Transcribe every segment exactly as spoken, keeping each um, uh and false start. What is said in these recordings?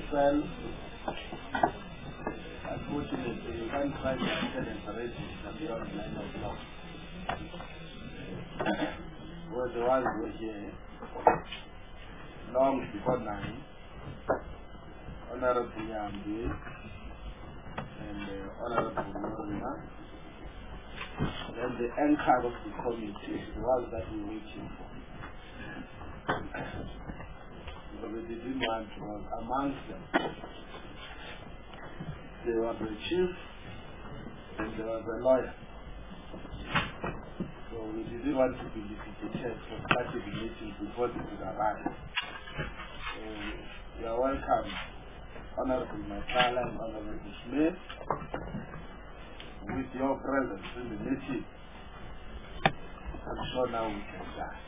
fell. Unfortunately, you can't find the attendance already beyond nine o'clock. Were the ones who were here long before nine. Honorable Yambi and uh, Honorable Morina. Then the anchor of the committee, the ones that we're waiting for. But we didn't want to was amongst them. There was a chief and there was a lawyer. So we didn't want to be litigated for starting the meeting before they could arrive. So you are welcome, Honorable Masala and Honorable Smith, with your presence in the meeting. I'm sure now we can start.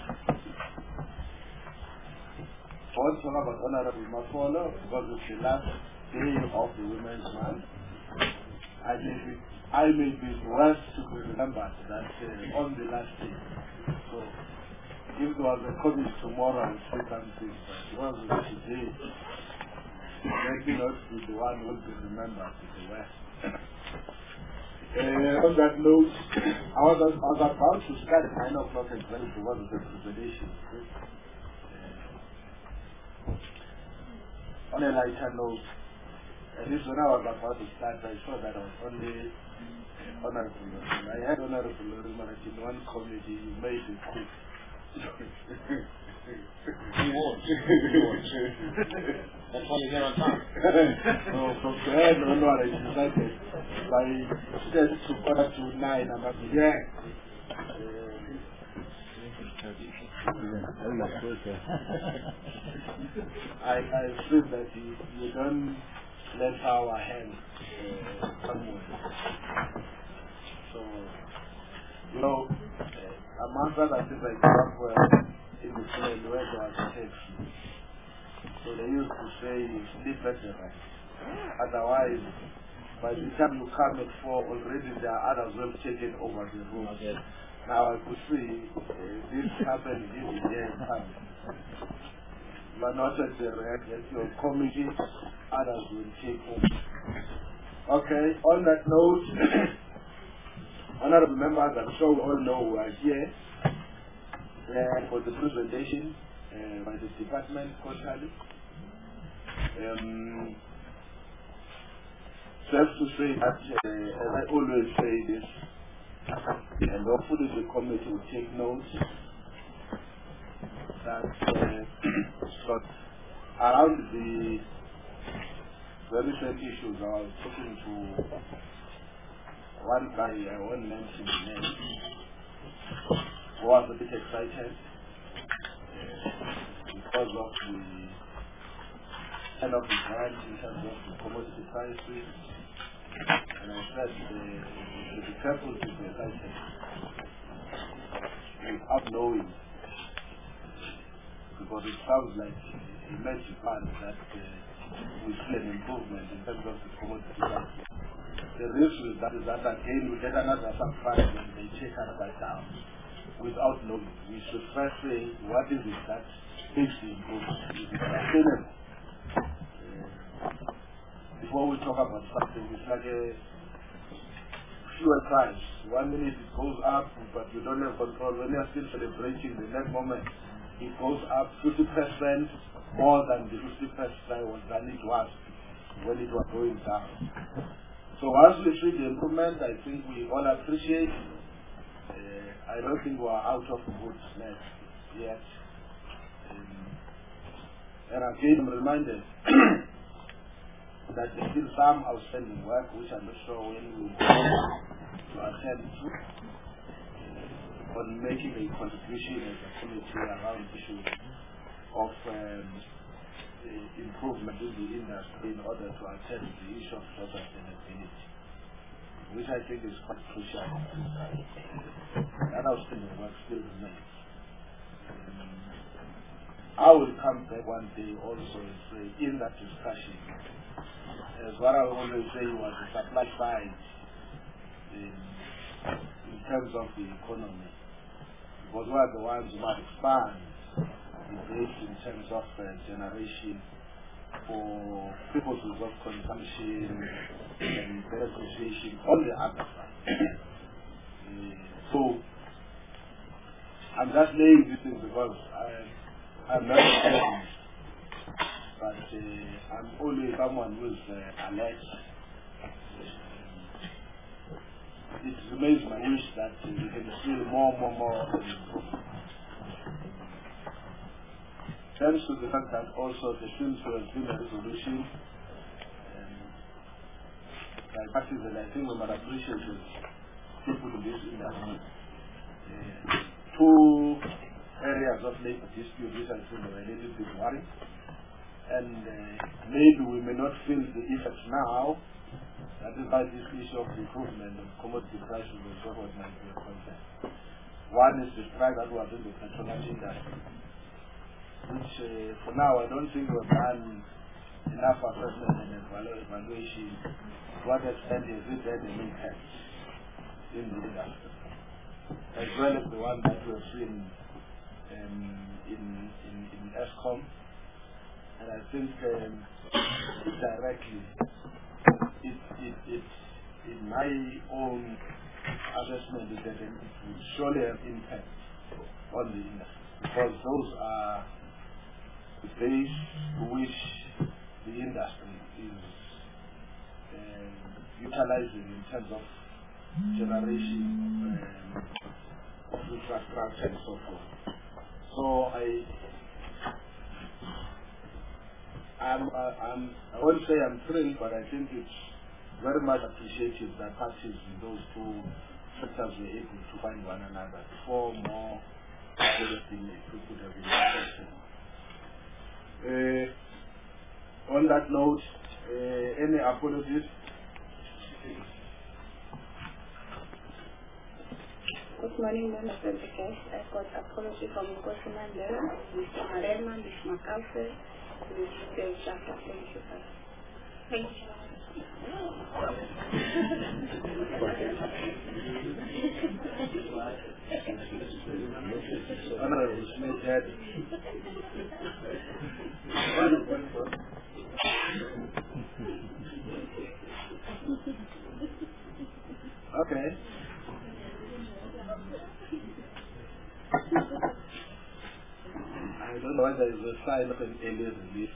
Also about Honorable Mafolo, because it's the last day of the Women's Month. I think it, I may be worth to be remembered that uh, on the last day. So if there was a comment tomorrow, I would say something, but it wasn't today. Maybe not be the one who will be remembered to the West. Uh, on that note, I was, I was about to start at nine o'clock and twenty to one of the presentation. On a lighter note, at least when I was about to start, I saw that I was only Honorable Lorima. I had Honorable Lorima that in one committee he made it quick. He won. He won. That's why you're here on time. So from then onward, I decided by ten to quarter to nine, I'm up here. I, I assume that you, you don't let our hands uh, somewhere. So, you know, uh, among other things, I grew up well in the field where there was text. So they used to say, sleep at the right. Otherwise, by the time you come at four, already there are others who have taken over the room. Okay. Now I could see uh, this happen in the year time. But not at the rest, at your committee, others will take over. Okay, on that note, honorable members, I'm sure we all know who are here uh, for the presentation uh, by the department quarterly. Um, just to say that, uh, as I always say this, and hopefully the committee will take notes that uh, but around the very same issues, I was talking to one guy, I won't mention his name, who was a bit excited uh, because of the kind of the grant in terms of the commodity prices. And I said, uh, to be careful to be excited without knowing, because it sounds like a magic fund that uh, we see an improvement in terms of the commodity prices. The risk with that is that again we get another subfund and they take us back down without knowing. We should first say, what is it that makes the improvement? Is it sustainable? Before we talk about something, it's like a fuel price. One minute it goes up, but you don't have control. When you're still celebrating, the next moment it goes up fifty percent more than the fifty percent than it was when it was going down. So once we see the improvement, I think we all appreciate. Uh, I don't think we are out of good net yet. Um, and again, I'm reminded that there's still some outstanding work which I'm not sure when we will to attend to uh, on making a contribution as a committee around issues of um, improvement in the industry in order to attend to the issue of social sustainability, which I think is quite crucial. That outstanding work still remains. Um, I will come back one day also and say in that discussion, as what I always say was the supply side in, in terms of the economy, because we are the ones who might expand the base in terms of uh, generation for purposes of consumption and beneficiation on the other side. uh, so, I'm just laying this thing because I, I'm not a but uh, I'm always someone who's uh, alert. It remains my wish that uh, we can still more, more, more. Thanks to the fact that also there seems to have been a resolution um, by parties, and I think we might appreciate it, people in this industry. Uh, two areas of labor dispute which I think are a little bit worrying, and uh, maybe we may not feel the effects now. That is why this issue of improvement of commodity prices and so forth might be a concern. One is the strike that was in the petroleum industry, which uh, for now I don't think we've done enough assessment and evaluation. To what extent has it had an impact in the industry, as well as the one that we've seen um, in, in, in ESCOM. And I think um, directly, it, it, it, in my own assessment, is that it will surely have impact on the industry, because those are the base to which the industry is uh, utilizing in terms of generation um, of infrastructure and so forth. So I I'm, uh, I'm, I won't say I'm thrilled, but I think it's very much appreciated that parties in those two sectors were able to find one another before more could have been, could have been expected. Uh, on that note, uh, any apologies? Good morning, Mister Vikesh. I've got apology from Nkosi Mandela, Mister Marema, Mister McAllister, Mister Jaffa. Thank you, sir. Thank you. Honorable Smith had okay. I don't know whether it's a sign of an alien relief.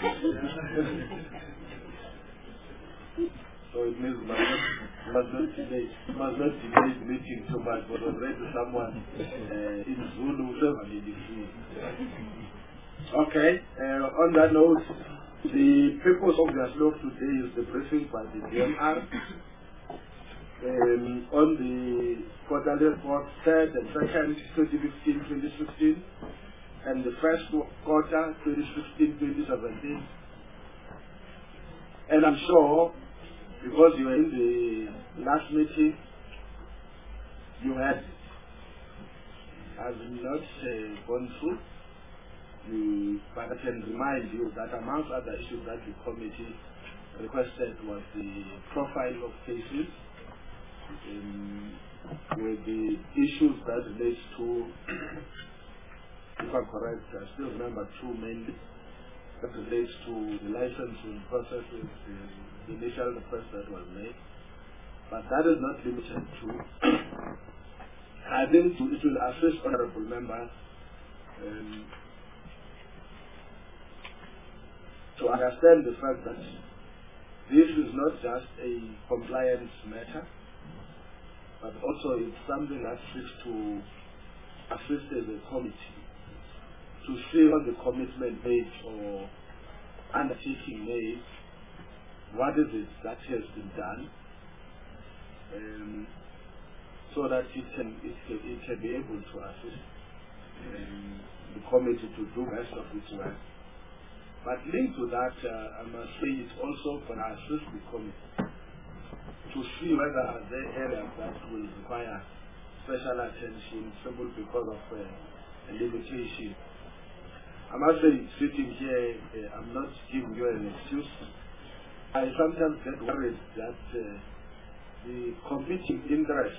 So it means must not, must not delay, must not delay the meeting too much, but already someone uh, in Zulu certainly is. Okay, uh, on that note, the purpose of the slope today is the briefing by the D M R um, on the quarterly report, third and second, twenty fifteen twenty sixteen, and the first quarter, twenty sixteen twenty seventeen. And I'm sure, because you were in the last meeting, you had, has not uh, gone through, you, but I can remind you that amongst other issues that the committee requested was the profile of cases, um, with the issues that relate to, if I'm correct, I still remember two mainly, that relates to the licensing processes, the, the initial request that was made. But that is not limited to. I think it will assist honorable members um, to understand the fact that this is not just a compliance matter, but also it's something that seeks to assist as a committee to see on the commitment made or undertaking made, what is it that has been done, um, so that it can, it can it can be able to assist um, the committee to do best of its work. But linked to that, uh, I must say it's also going to assist the committee to see whether are there areas that will require special attention simply because of uh, a limitation. I must say, sitting here, uh, I'm not giving you an excuse. I sometimes get worried that uh, the competing interests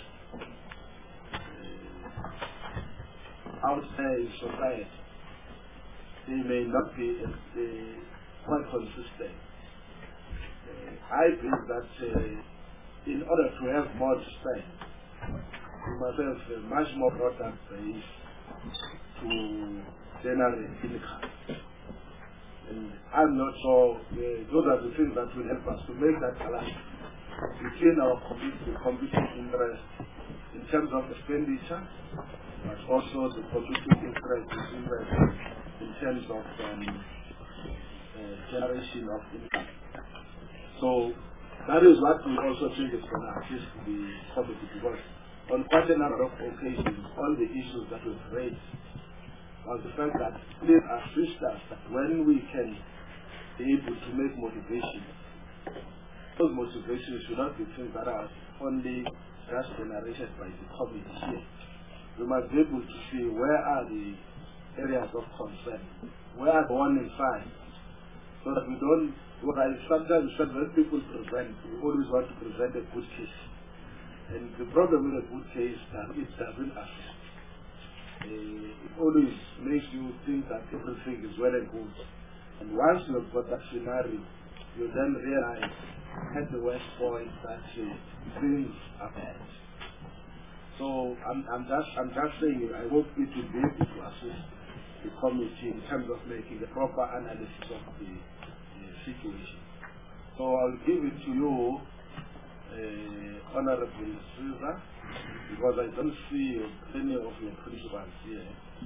uh, out there in society, they may not be as uh, quite consistent. Uh, I think that uh, in order to have more to spend, we must have a much more product base to generate income. And I'm not sure uh, those are the things that will help us to make that balance between our competing, competing interest in terms of expenditure, but also the competing interest in terms of um, uh, generation of income. So that is what we also think is going to assist the committee, because on quite a number of occasions, all the issues that we've raised was the fact that please assist us that when we can be able to make motivations, those motivations should not be things that are only just generated by the committee here. We must be able to see where are the areas of concern, where are the warning signs, so that we don't, what I sometimes said, when people present, we always want to present a good case. And the problem with a good case is that it doesn't assist. Uh, it always makes you think that everything is well and good. And once you've got that scenario, you then realize at the worst point that uh, things are bad. So I'm, I'm just I'm just saying I hope it will be able to assist the committee in terms of making a proper analysis of the uh, situation. So I'll give it to you, uh, Honorable Caesar, because I don't see any of your principals here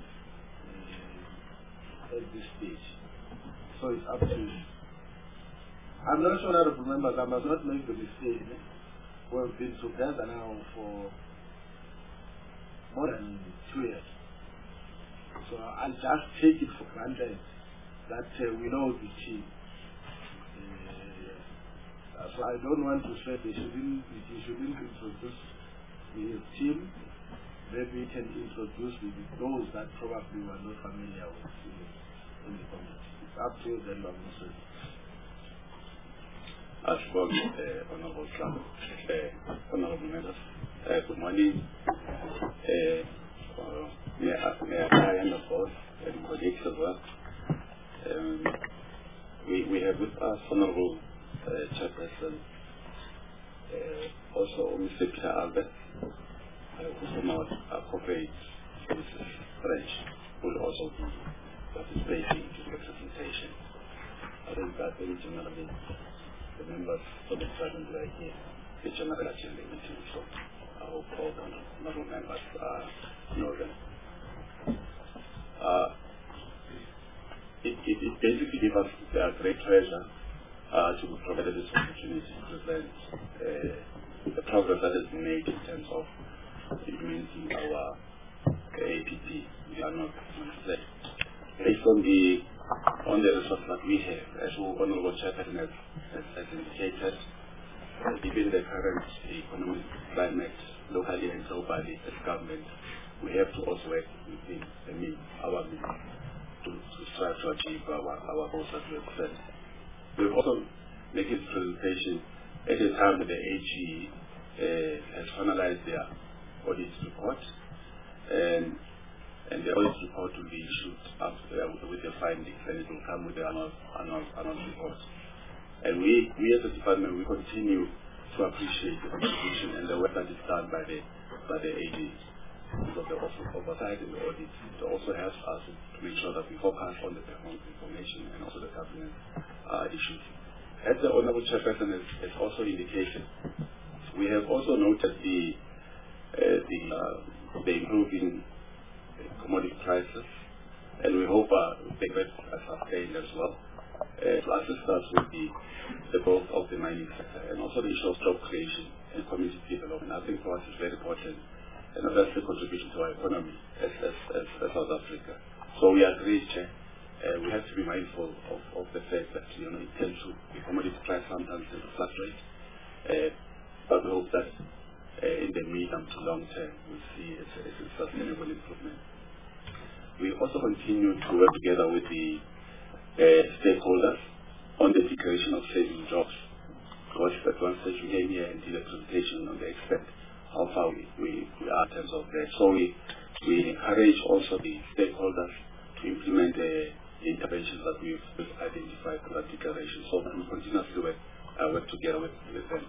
uh, at this stage. So it's up to you. I'm not sure, Honorable members, I must not make the mistake. Eh? We've been together now for more than two years. So I'll just take it for granted that uh, we know the team. Uh, so I don't want to say they shouldn't, they shouldn't introduce his team. Maybe we can introduce the, those that probably were not familiar with in, in the community. It's up to you then, Doctor Musa. As well, uh, Honorable Trump, uh, Honorable Members, uh, good morning. Uh, uh, may I and of course, and colleagues as well. Um, we, we have with us Honorable uh, Chairperson, uh, also Mister Peter Albert, uh, who's from our, our corporate services branch, will also be participating in the presentation. I think that very generally the members of the present right here, the general assembly meeting, so I hope all the honorable members uh, know them. Uh, it, it, it basically gives us a great pleasure uh, to provide this opportunity to present uh, the progress that has been made in terms of implementing our uh, A P P, the annual performance plan. Based on the on the resources that we have, as Honorable Chairperson has, has, has indicated, uh, given the current economic climate locally and globally as government, we have to also work within the means, our means, to, to strive to achieve our, our goals that we have set. We've also made this presentation at a time that the A G uh, has finalized their audit report, and and the audit report will be issued after, uh, with the findings, and it will come with the annual, annual, annual report. And we, we as a department, we continue to appreciate the contribution and the work that is done by the by the A G, because the oversight and the audit. It also helps us to make sure that we focus on the performance information and also the governance uh, issues. As the Honorable Chairperson has, has also indicated, we have also noted the uh, the, uh, the improving commodity prices, and we hope uh, they get sustained as well uh, to assist us with the, the growth of the mining sector and also the issue of job creation and community development. I think for us it's very important and a very contribution to our economy as, as, as, as South Africa. So we agree, Chair, uh, we have to be mindful of, of the fact that you know it tends to the commodity price sometimes tend to fluctuate, uh, but we hope that uh, in the medium to long term we see a, a sustainable improvement. We also continue to work together with the uh, stakeholders on the declaration of saving jobs. Because at one stage we came here and did a presentation on the extent how far we, we, we are in terms of that. So we, we encourage also the stakeholders to implement a, interventions that we've, we've identified through that declaration. So we continuously work, uh, work together with, with them.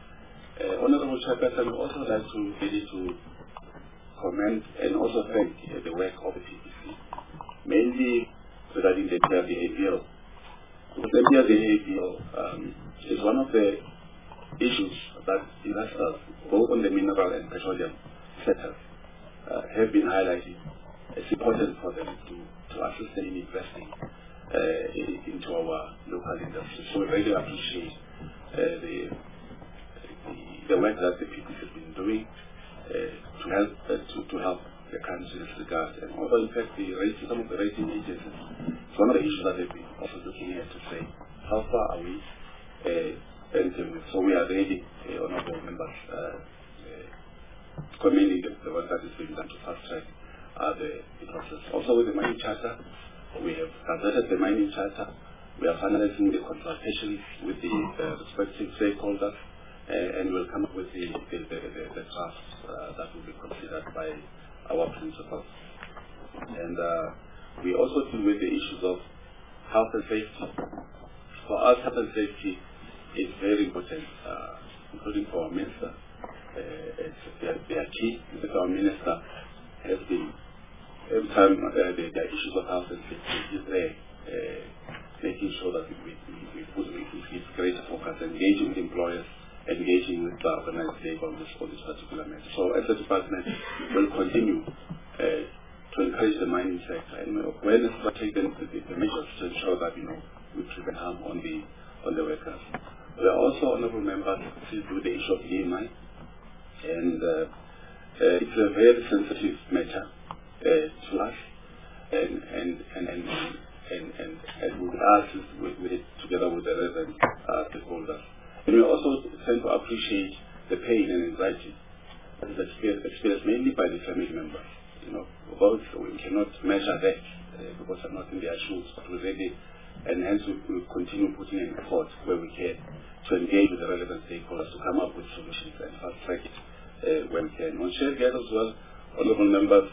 Uh, Honorable Chairperson, I would also like to really to comment and also thank uh, the work of the P P C, mainly regarding the P R D A bill. The P R D A bill um, is one of the issues that investors, both on the mineral and petroleum sectors, uh, have been highlighting. It's important for them to, to assist in investing uh, in, into our local industry. So we really appreciate uh, the, the the work that the P P C has been doing uh, to help uh, to, to help the country in this regard. And also, in fact, the rating, some of the rating agencies, it's one of the issues that they've been also looking at to say, how far are we? Uh, and um, so we are ready, uh, honorable members, uh, uh, commending the, the work that is being done to fast track uh, the, the process. Also, with the mining charter, we have gazetted the mining charter. We are finalizing the consultations with the uh, respective stakeholders, uh, and we'll come up with the the, the, the, the draft uh, that will be considered by our principals. And uh, we also deal with the issues of health and safety. For us, health and safety is very important, uh, including for our minister. Uh, it's, they, are, they are key because our minister has been, every time uh, there, there are issues of health and safety, he's there, uh, making sure that we, we, we put we give greater focus, engaging with employers, engaging with the organized labor on this, on this particular matter. So as a department, we'll continue uh, to encourage the mining sector and awareness to take the, the, the measures to ensure that, you know, we prevent harm on the on the workers. We are also, honorable members, to do the issue of E M I, and uh, uh, it's a very sensitive matter uh, to us, and and and and and, and, and we will assist with, with it together with the relevant uh, stakeholders. And we also tend to appreciate the pain and anxiety that is experienced, experienced mainly by the family members. You know, both we cannot measure that uh, because I'm not in their shoes, but we really, and hence we will continue putting in effort where we can to engage with the relevant stakeholders to come up with solutions and fast track it uh, where we can. On share gas as well, honorable members,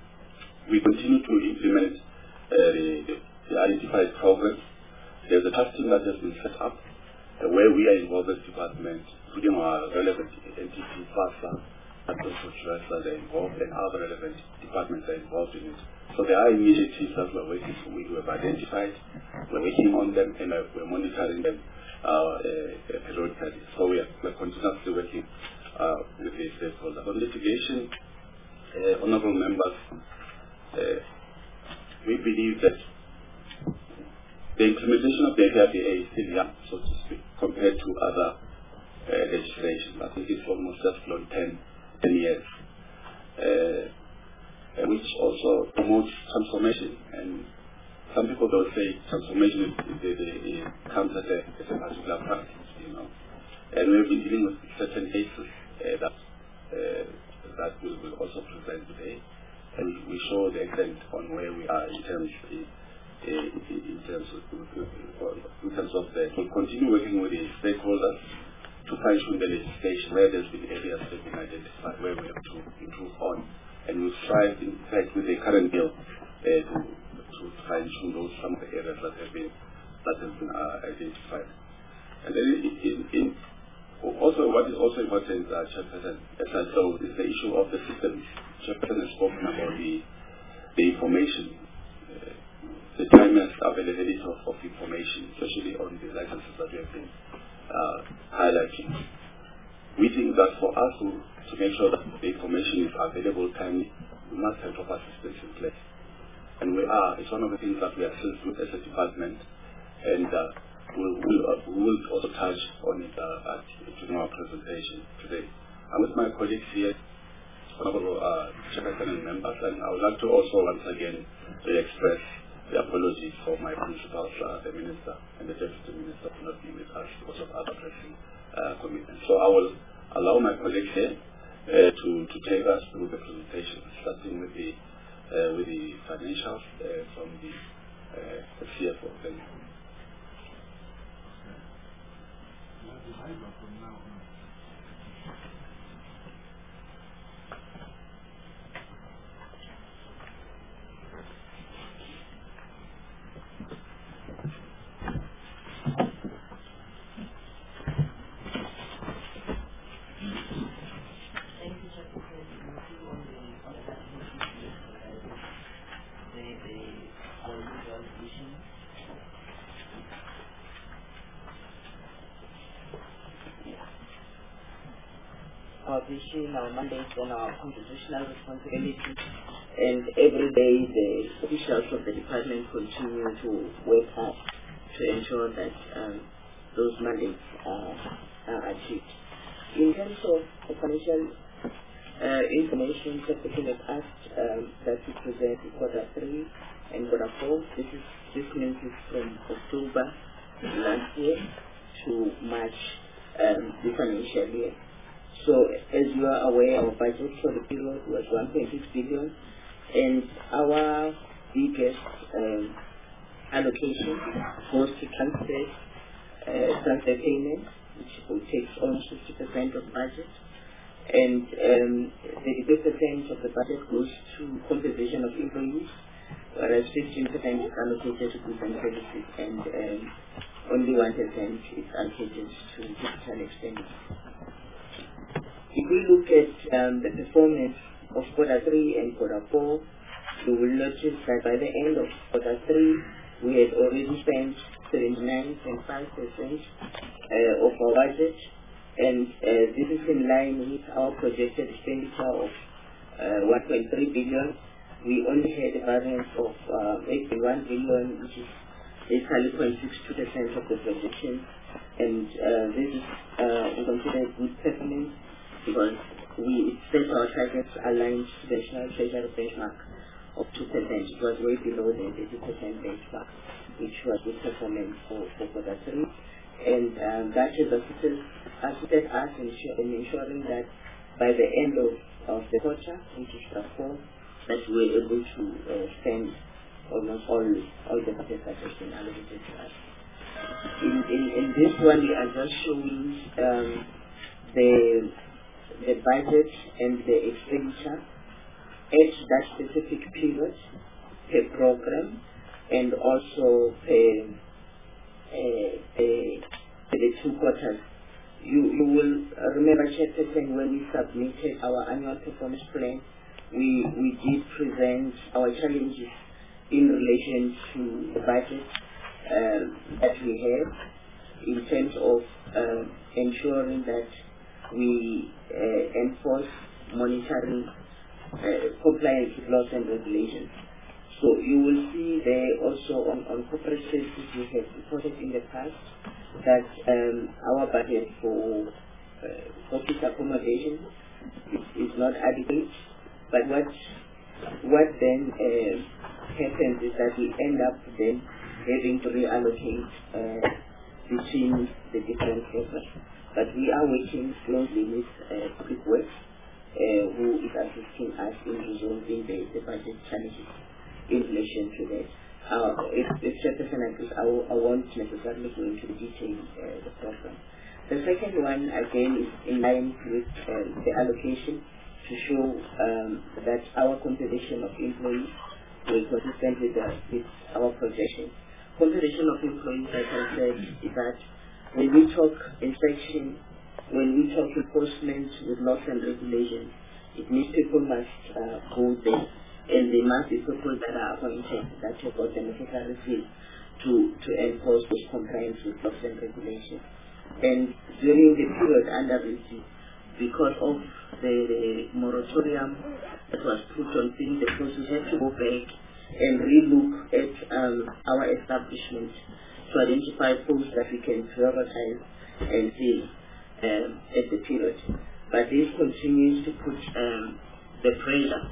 we continue to implement uh, the, the, the identified programs. There's a task team that has been set up uh, where we are involved as department, including our relevant entity, FASA, and also trust that are involved, and other relevant departments are involved in it. So there are initiatives that we're working on, we have identified, we're working on them, and uh, we're monitoring them uh, uh, periodically. So we are, we're continuously working uh, with the stakeholders. On litigation, uh, honorable members, uh, we believe that the implementation of the P R D A is still young, so to speak, compared to other uh, legislation. I think it's almost just below ten years, uh, uh, which also promotes transformation. And some people don't say transformation is, is, is, is, comes as a, as a particular practice, you know. And we've been dealing with certain cases uh, that uh, that we will also present today, and we show the extent on where we are in terms of, uh, in terms of, in terms of the. We'll continue working with the stakeholders to fine-tune the legislation where there's been areas that have been identified where we have to improve on, and we'll strive, in fact, with the current bill uh, to, to fine-tune those some of the areas that have been that have been uh, identified. And then in, in, in also what is also important, uh, Chairperson, as I know, is the issue of the systems. Chairperson has spoken about the the information, uh, the timeless availability of, of information, especially on the licenses that we have been Uh, highlighting. We think that for us to, to make sure that the information is available timely, we must have proper systems in place. And we are, it's one of the things that we are still doing as a department, and uh, we'll, we'll, uh, we will also touch on it uh, at, during our presentation today. I'm with my colleagues here, honorable uh, Chairperson and members, and I would like to also once again express the apologies for my principals, uh, the Minister and the Deputy Minister for not being with us because of other pressing uh, commitments. So I will allow my colleagues here uh, to, to take us through the presentation, starting with the uh, with the financials uh, from the, uh, the C F O. Thank you. our vision, our mandates, and our constitutional responsibilities. And every day the officials of the department continue to work hard to ensure that um, those mandates are, are achieved. In terms of the financial uh, information, Secretary has asked um, that we present quarter three and quarter four. This is this means it's from October last year to March um, the financial year. So as you are aware, our budget for the period was one point six billion, and our biggest um, allocation goes to transfer, uh, transfer payments, which takes almost fifty percent of budget, and um, thirty percent of the budget goes to compensation of employees, whereas fifteen percent is allocated to goods and services, and um, only one percent is allocated to capital expenditure. If we look at um, the performance of quarter three and quarter four, you will notice that by the end of quarter three, we had already spent seventy-nine point five percent uh, of our budget, and uh, this is in line with our projected expenditure of uh, one point three billion. We only had a variance of uh, eight point one billion, which is basically zero point six two percent of the projection, and uh, this is uh, we consider good performance because we set our targets aligned to the National Treasury benchmark of two percent. It was way below the eighty percent benchmark, which was good performance for, for quarter three. And um, that has assisted, assisted us in, in ensuring that by the end of, of the quarter, which is quarter four, that we were able to uh, spend almost all, all the budget that has been allocated to us. In, in, in this one, we are just showing um, the the budget and the expenditure at that specific period per program, and also per, uh, per, per the two quarters. You, you will remember, Chairperson, when we submitted our annual performance plan, we, we did present our challenges in relation to the budget uh, that we have in terms of uh, ensuring that we uh, enforce monitoring uh, compliance with laws and regulations. So you will see there also on, on corporate services we have reported in the past that um, our budget for uh, office accommodation is, is not adequate. But what what then uh, happens is that we end up then having to reallocate uh, between the different programs. But we are working closely with uh, Public Works, uh, who is assisting us in resolving the, the budget challenges in relation to that. Uh, if if Chairperson agrees, I, will, I won't necessarily go into the details of uh, the program. The second one, again, is in line with uh, the allocation to show um, that our compensation of employees will consistent with, the, with our projection. Compensation of employees, like I said, is that when we talk inspection, when we talk enforcement with laws and regulations, it means people must uh, go there, and they must be people that are appointed, that have got the necessary skills to, to enforce this compliance with laws and regulations. And during the period under review, because of the, the moratorium that was put on things, the process, we had to go back and relook at um, our establishment to identify posts that we can prioritize and fill um, at the period. But this continues to put um, the pressure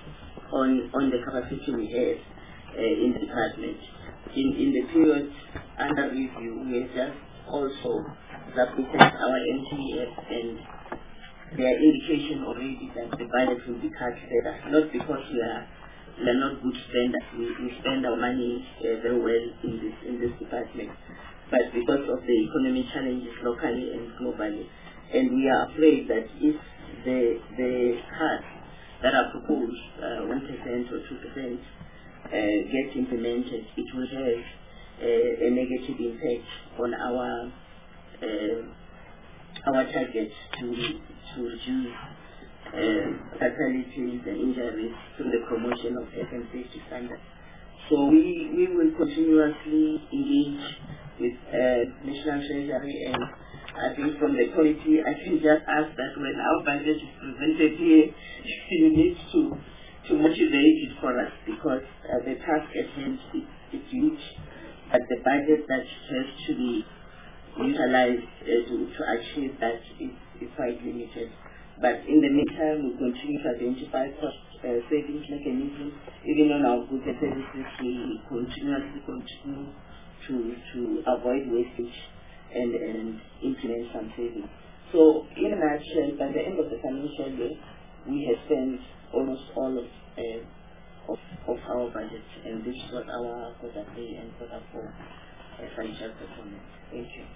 on, on the capacity we have uh, in the department. In, in the period under review, we have just also submitted our N T F, and there are indication already that the budget will be cut further, not because we are we are not good spenders. We, we spend our money uh, very well in this in this department, but because of the economic challenges locally and globally, and we are afraid that if the the cuts that are proposed, uh, one percent or two percent, uh, get implemented, it will have uh, a negative impact on our uh, our targets to to reduce Uh, fatalities and injuries through the promotion of health and safety standards. So we, we will continuously engage with uh, National Treasury and I think from the committee, I can just ask that when our budget is presented here, you need to, to motivate it for us, because uh, the task at hand is, is huge, but the budget that has to be utilized uh, to, to achieve that is, is quite limited. But in the meantime, we continue to identify cost uh, savings mechanisms. Even on our goods and services, we continuously continue to, to avoid wastage and, and implement some savings. So, in a nutshell, by the end of the financial year, we have spent almost all of, uh, of, of our budget, and this was our quarter three and quarter four uh, financial performance. Thank you.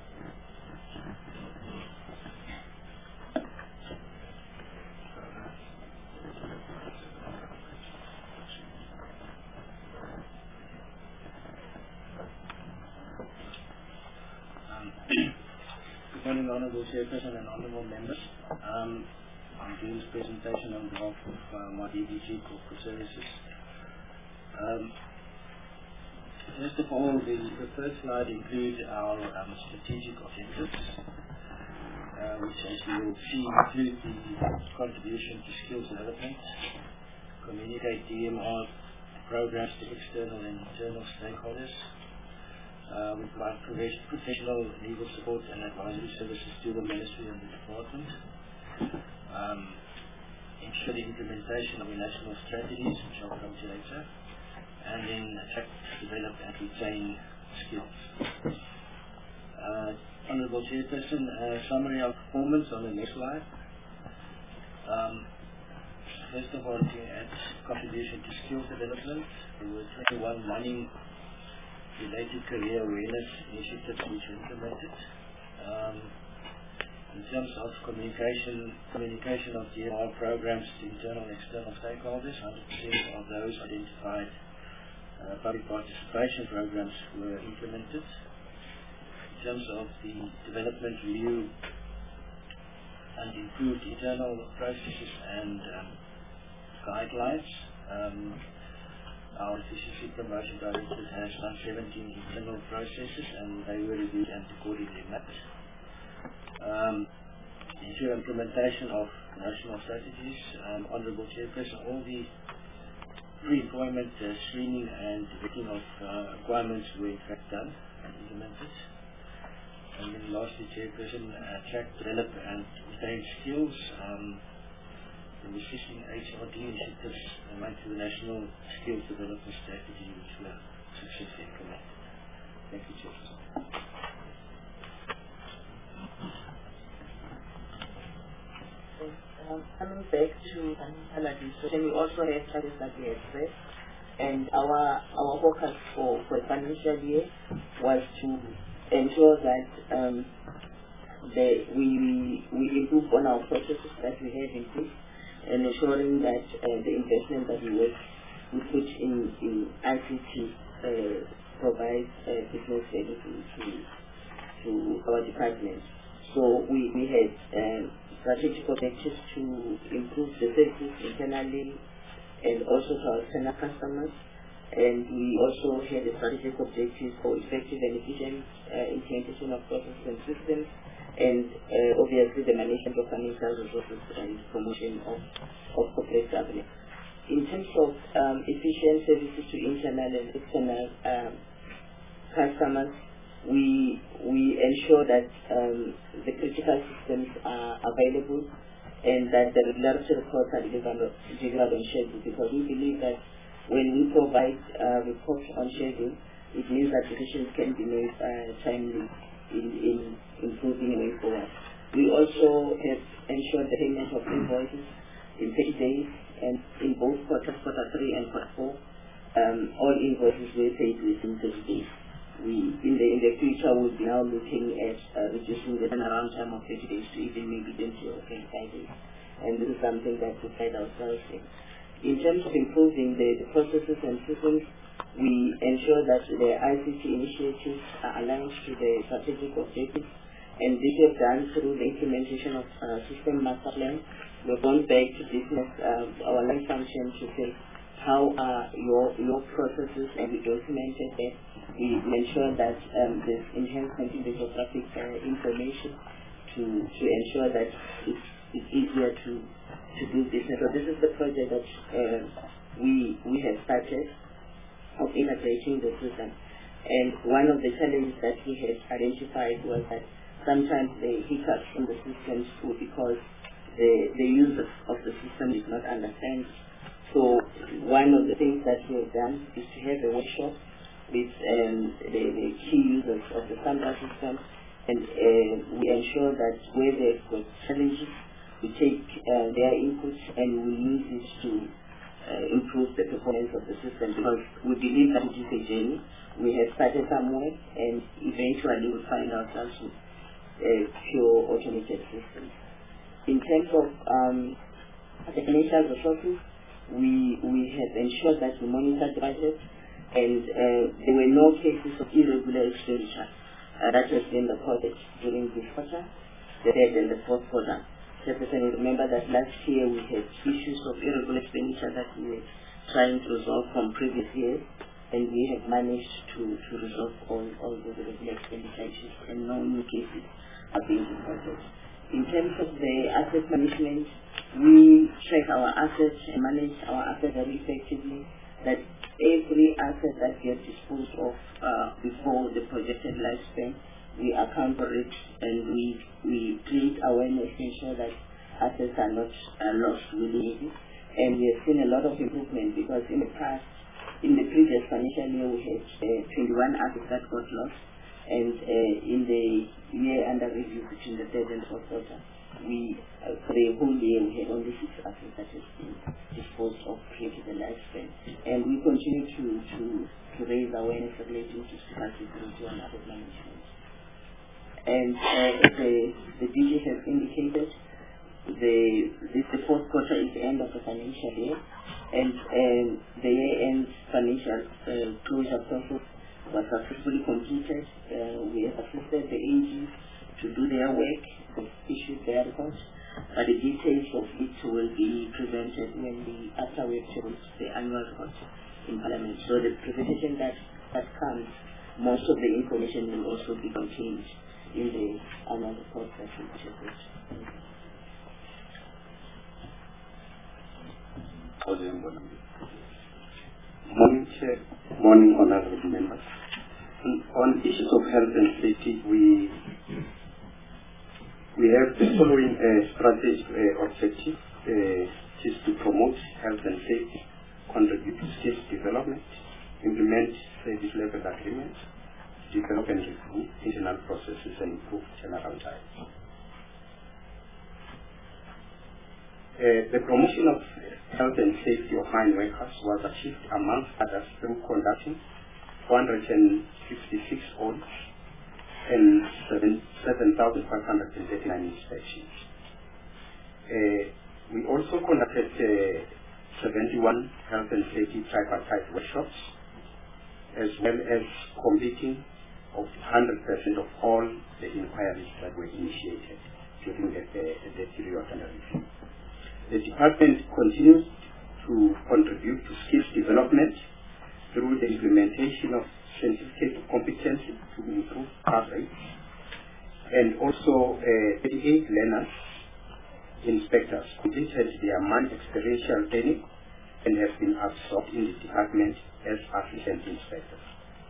Good morning, Honourable Chairperson and Honourable Members. Um, I'm doing this presentation on behalf of um, our D B G Corporate Services. Um, first of all, the, the first slide includes our um, strategic objectives, uh, which, as you will see, include the contribution to skills development, communicate D M R programs to external and internal stakeholders. Uh, we provide professional legal support and advisory services to the Ministry and the Department. Um, ensure the implementation of the national strategies, which I'll come to later. And then attract, develop and retain skills. Uh, Honourable Chairperson, uh, summary of performance on the next slide. Um, first of all, looking at contribution to skills development, there were twenty-one mining related career awareness initiatives which were implemented. Um, in terms of communication, communication of D M R programs to internal and external stakeholders, one hundred percent of those identified uh, public participation programs were implemented. In terms of the development review and improved internal processes and um, guidelines, um, our Efficiency Promotion Directorate has done seventeen internal processes and they were reviewed and accordingly mapped. Um, ensure implementation of national strategies. Um, Honourable Chairperson, all the pre-employment uh, screening and vetting of uh, requirements were in fact done and implemented. And then lastly, Chairperson, uh, attract, develop and retain skills. Um, There were sixteen H R D initiatives aligned to the National Skills Development Strategy, which were successfully implemented. Thank you, Chairperson. Um, coming back to financial administration, we also have targets that we expressed, and our our focus for, for the financial year was to ensure that um, the, we we improve on our processes that we have in place, and ensuring that uh, the investment that we work, we put in, in I C T uh, provides uh, business value to, to, to our department. So we, we had uh, strategic objectives to improve the services internally and also to our external customers. And we also had a strategic objective for effective and efficient uh, implementation of processes and systems, and uh, obviously the management of financial resources and promotion of, of corporate governance. In terms of um, efficient services to internal and external um, customers, we we ensure that um, the critical systems are available and that the regulatory reports are delivered on schedule, because we believe that when we provide uh, reports on schedule, it means that decisions can be made uh, timely in, in improving way forward. We also have ensured the payment of invoices in thirty days, and in both quarters, quarter three and quarter four, um, all invoices were paid within thirty days. We, in the in the future, we'll be now looking at uh, reducing the turnaround time of thirty days to even maybe twenty or twenty-five days, and this is something that we pride ourselves in. In terms of improving the, the processes and systems, we ensure that the I C T initiatives are aligned to the strategic objectives, and this is done through the implementation of uh, system master plan. We've gone back to business, uh, our line function, to say how are your your processes, and we documented that. We ensure that um, there's enhancement in the geographic uh, information, to, to ensure that it's, it's easier to, to do business. So this is the project that uh, we, we have started of integrating the system. And one of the challenges that we had identified was that sometimes the hiccups from the systems were because the, the user of the system did not understand. So one of the things that we have done is to have a workshop with um, the, the key users of the SAMRA system, and uh, we ensure that where they've got challenges, we take uh, their inputs and we use it to uh, improve the performance of the system, because we believe that it is a journey. We have started somewhere and eventually we'll find ourselves with uh, pure automated systems. In terms of um, the financial resources, we, we have ensured that we monitor the budget, and uh, there were no cases of irregular expenditure. Uh, that has been the project during this quarter, the third and the fourth quarter. Certainly remember that last year we had issues of irregular expenditure that we were trying to resolve from previous years, and we have managed to, to resolve all, all the irregular expenditure issues, and no new cases are being reported. In terms of the asset management, we track our assets and manage our assets very effectively, that every asset that gets disposed of uh, before the projected lifespan, we account for it, and we, we create awareness to ensure that assets are not uh, lost willy-nilly. And we have seen a lot of improvement, because in the past, in the previous financial year, we had uh, twenty-one assets that got lost, and uh, in the year under review between the third and fourth quarter, we, uh, for the whole year, we had only six assets that have been disposed of prior to the lifespan. And we continue to, to, to raise awareness relating to security and asset management. And uh, the, the D G has indicated the, this, the fourth quarter is the end of the financial year, and um, the year-end financial uh, closure process was successfully completed. Uh, we have assisted the A Gs to do their work, they've issued their reports, but the details of it will be presented when we, after we have tabled the annual report in Parliament. So the presentation that, that comes, most of the information will also be contained in the annual report that we tabled. Morning, Chair. Morning, honorable members. On issues of health and safety, we we have the following uh, strategic uh, objective, uh, which is to promote health and safety, contribute to skills development, implement service level agreements, develop and review internal processes, and improve general ties. Uh, the promotion of health and safety of mine workers was achieved, amongst others, through conducting one hundred sixty-six audits and seven thousand five hundred thirty-nine inspections. Uh, we also conducted uh, seventy-one health and safety tripartite workshops, as well as completing of one hundred percent of all the inquiries that were initiated during the, the, the period under review. The department continues to contribute to skills development through the implementation of certificate of competency to improve pass rates, and also uh, thirty-eight learners, inspectors, completed their month experiential training and have been absorbed in the department as assistant inspectors.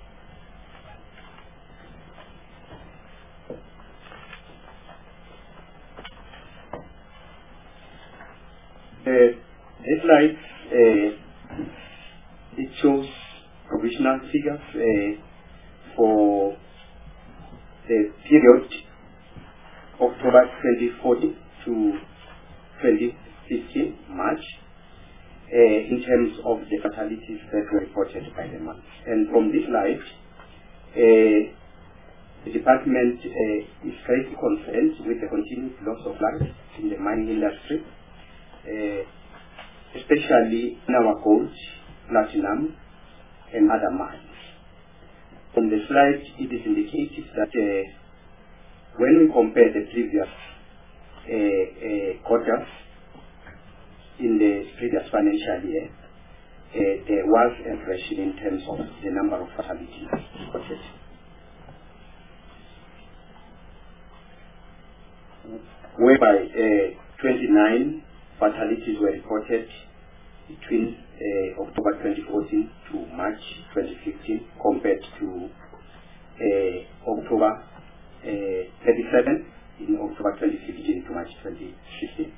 Uh, this slide, uh, it shows provisional figures uh, for the period October twenty fourteen to twenty fifteen, March, uh, in terms of the fatalities that were reported by the month. And from this slide, uh, the department uh, is greatly concerned with the continued loss of life in the mining industry, uh, especially in our gold, platinum, and other mines. On the slide, it is indicated that uh, when we compare the previous uh, uh, quarters in the previous financial year, uh, there was a regression in terms of the number of fatalities reported. whereby uh, twenty-nine fatalities were reported between uh, October twenty fourteen to March twenty fifteen, compared to uh, October uh, thirty-seven in October twenty fifteen to March twenty fifteen.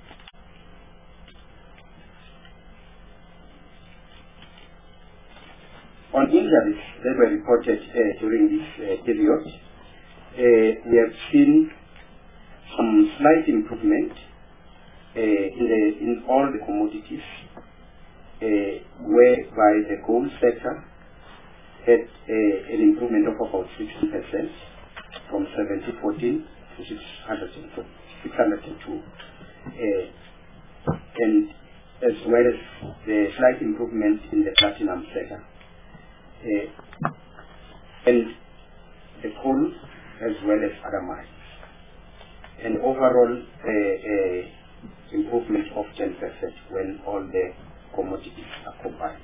On injuries that were reported uh, during this uh, period, uh, we have seen some slight improvement uh, in, the, in all the commodities, uh, whereby the gold sector had uh, an improvement of about sixty percent from seventy fourteen to six hundred two, uh, and as well as the slight improvement in the platinum sector. Uh, and the coal as well as other mines. And overall uh, uh, improvement of ten percent when all the commodities are combined.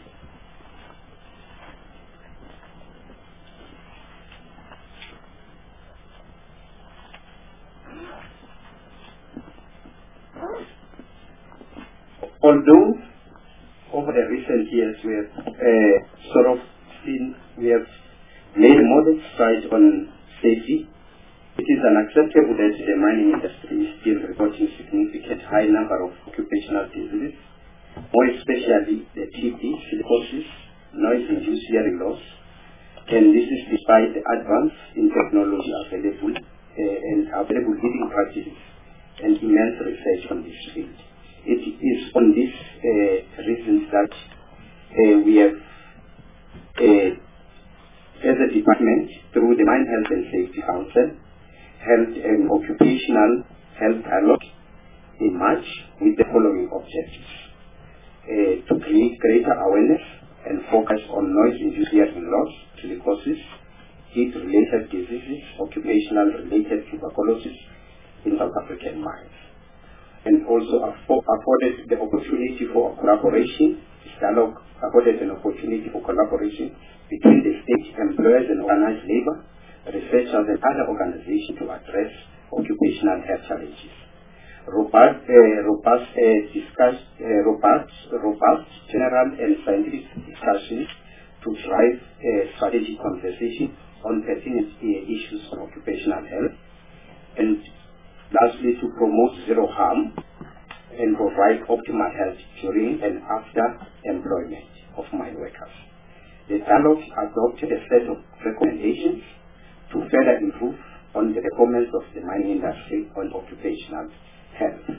Although over the recent years we have uh, sort of seen, we have made a modest stride on safety, it is unacceptable that the mining industry is still reporting significant high number of occupational diseases, more especially the T B, silicosis, noise-induced hearing loss, and this is despite the advance in technology available uh, and available living practices and immense research on this field. It is on these uh, reasons that uh, we have, uh, as a department, through the Mine Health and Safety Council, held an occupational health dialogue in March with the following objectives: uh, to create greater awareness and focus on noise-induced hearing loss, silicosis, heat-related diseases, occupational-related tuberculosis in South African mines, and also afforded the opportunity for collaboration. This dialogue afforded an opportunity for collaboration between the state employers and organized labor, researchers and other organizations to address occupational health challenges. Robust, uh, robust, uh, discuss, uh, robust, robust general and scientific discussions to drive uh, strategic conversation on pertinent uh, issues on occupational health, and lastly, to promote zero harm and provide optimal health during and after employment of mine workers. The dialogue adopted a set of recommendations to further improve on the performance of the mining industry on occupational health.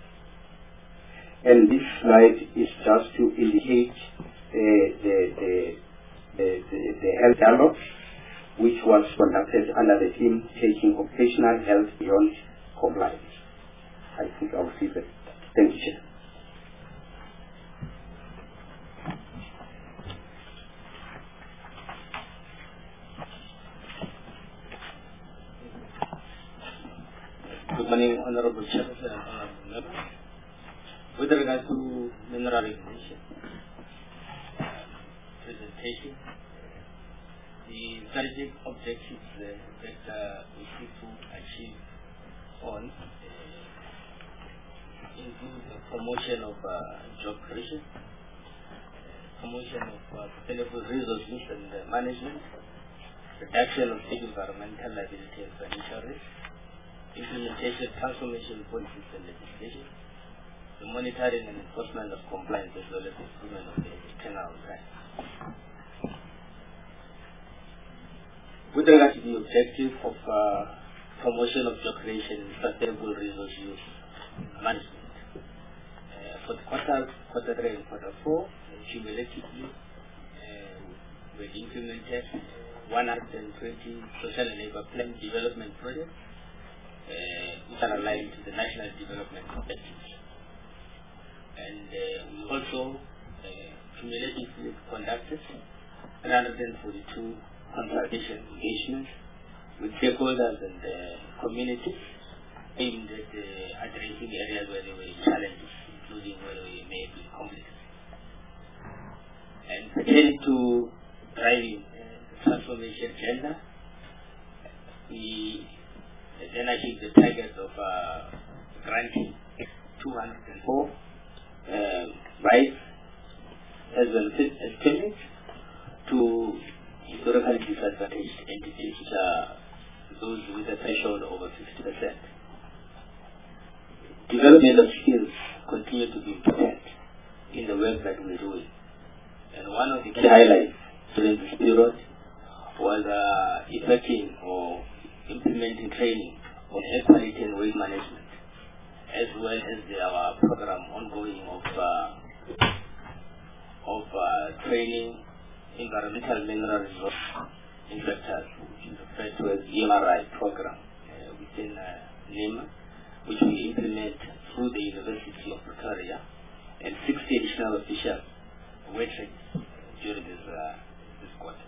And this slide is just to indicate uh, the, the, the, the, the health dialogue, which was conducted under the theme Taking Occupational Health Beyond Compliance. I think I'll leave it. Thank you. Good morning, Honorable Chairman and Honorable Members. With regard to mineral regulation presentation, the strategic objectives uh, that uh, we seek to achieve on uh, include the promotion of uh, job creation, promotion of uh, sustainable resource use and uh, management, reduction of big environmental liability and financial risk, implementation of transformation policies and legislation, the monitoring and enforcement of compliance, as well as improvement of the internal time. With regard to the objective of uh, promotion of job creation and sustainable resource use management, uh, for the quarter, quarter three and quarter four, uh, cumulatively, uh, we implemented one hundred twenty social and labor plan development projects, uh, which are aligned to the national development objectives. And uh, we also uh, cumulatively conducted one hundred forty-two consultation engagements with stakeholders and uh, communities aimed at uh, addressing areas where there were challenges, including where we may be conflicts. And pertaining to driving uh, the transformation agenda, we then achieved the target of uh, granting two hundred four uh, rights as well as payments to historically disadvantaged entities, which are those with a threshold over fifty percent. Development of skills continue to be important in the work that we're doing. And one of the key highlights during this period was uh, effecting or implementing training on air quality and waste management, as well as the, our program ongoing of uh, of uh, training environmental mineral resource inspectors, which is referred to as E M R I program uh, within uh, NEMA, which we implement through the University of Pretoria, and sixty additional officials were trained during this uh, this quarter.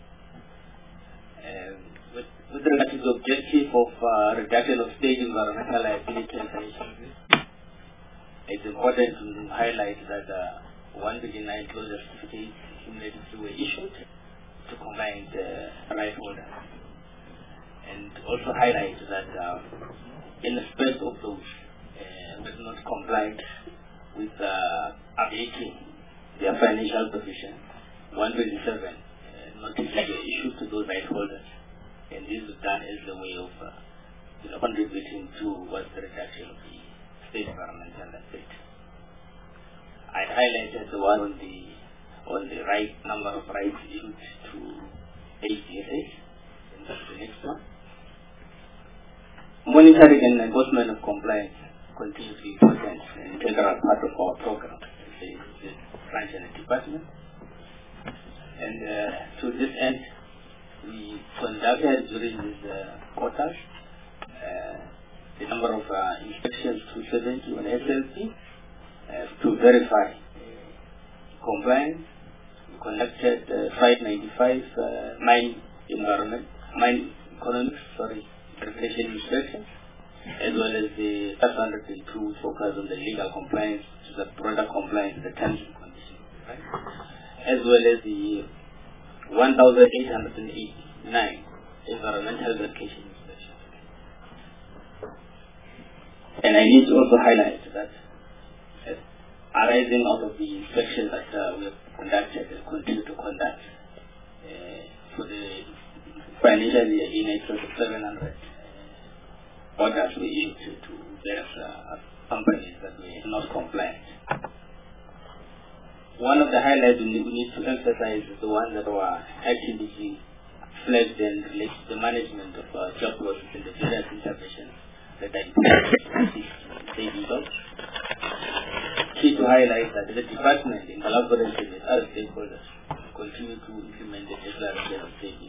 Um, with, with regard to the objective of uh, reduction of state environmental liability and financial risk, it's important to highlight that uh, one billion nine closure certificates cumulatively were issued to combined uh, right holders, and also highlight that uh, in respect of those uh, who have not complied with uh, updating their financial position, one twenty-seven uh, notices were issued to those right holders, and this was done as a way of uh, you know, contributing towards the reduction of the state environmental asset. I highlighted the one on the on the right number of rights issued to H D S A, and that's the next one. Monitoring and enforcement of compliance continues to be important and integral part of our program, the, the branch and the department. And uh, to this end, we conducted during this uh, quarter uh, the number of uh, inspections to seventy on S L P uh, to verify uh, compliance. We conducted uh, five ninety-five uh, mine environment, mine economics, sorry, verification inspections, as well as the five hundred two focus on the legal compliance, to the product compliance, the terms and conditions, right? As well as the one thousand eight hundred eighty-nine environmental verification inspections. And I need to also highlight that uh, arising out of the inspections that uh, we have conducted and continue to conduct uh, for the financial year in excess of seven hundred uh, orders we issued to various uh, companies that were not compliant. One of the highlights we need to emphasize is the one that our activity flagged and relates to the management of uh, job losses and the various interventions that are implemented. Key to highlight that the department, in collaboration with other stakeholders, continue to implement the declaration of safety.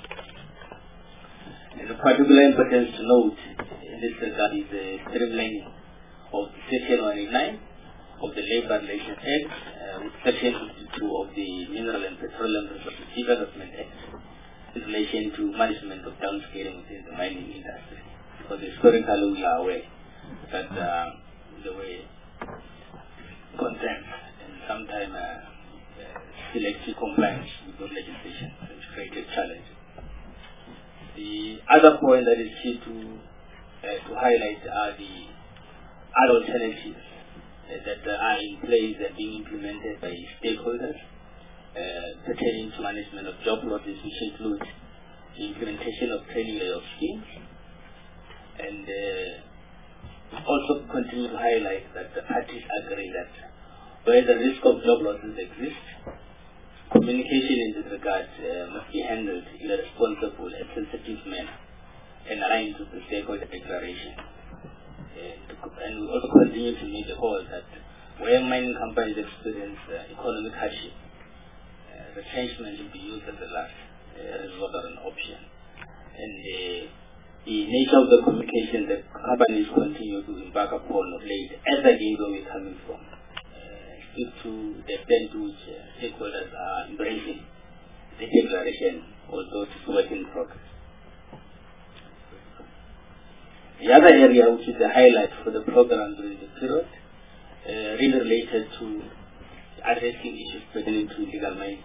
And of particular importance to note in this regard is the streamlining of Section one eighty-nine of the Labour Relations Act, uh, with Section fifty-two of the Mineral and Petroleum Resources Development Act in relation to management of downscaling within the mining industry. Because historically we are aware that uh, there were concerns and sometimes uh, uh, selective compliance with those legislation, which created challenges. The other point that is key to uh, to highlight are the other alternatives uh, that uh, are in place and being implemented by stakeholders uh, pertaining to management of job losses, which include the implementation of training layoff schemes, and uh, also continue to highlight that the parties agree that where the risk of job losses exists, communication in this regard uh, must be handled in a responsible and sensitive manner and aligned with the stakeholder declaration. Uh, and we also continue to make the call that where mining companies experience uh, economic hardship, uh, retrenchment will be used as a last uh, resort or an option. And uh, the nature of the communication that companies continue to embark upon of late, as again where we're coming from, due to the extent to which uh, stakeholders are embracing the declaration, although it's work in progress. The other area which is the highlight for the program during the period, uh, really related to addressing issues pertaining to legal mining.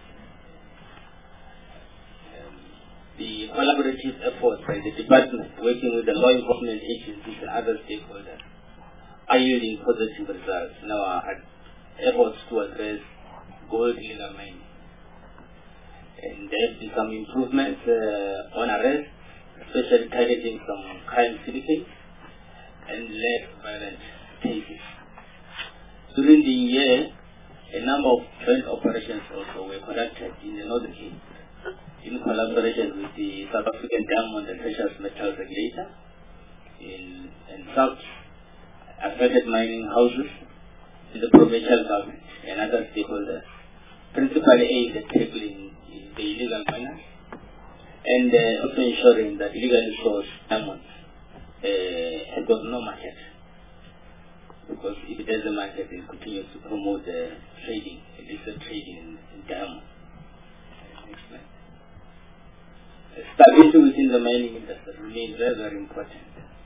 Um, the collaborative efforts by the department working with the law enforcement agencies and other stakeholders are yielding positive results in our efforts to address gold illegal mining. And there have been some improvements uh, on arrest, especially targeting some crime syndicates and less violent cases. During the year, a number of joint operations also were conducted in the Northern Cape in collaboration with the South African Diamond and Precious Metals Regulator in, in South affected mining houses, to the provincial government and other stakeholders, principally aimed at tackling the illegal miners and uh, also ensuring that illegally sourced diamonds uh, have got no market. Because if it has a market, it continues to promote the trading, illicit trading in, in diamond. Next slide. Stability within the mining industry remains very, very important.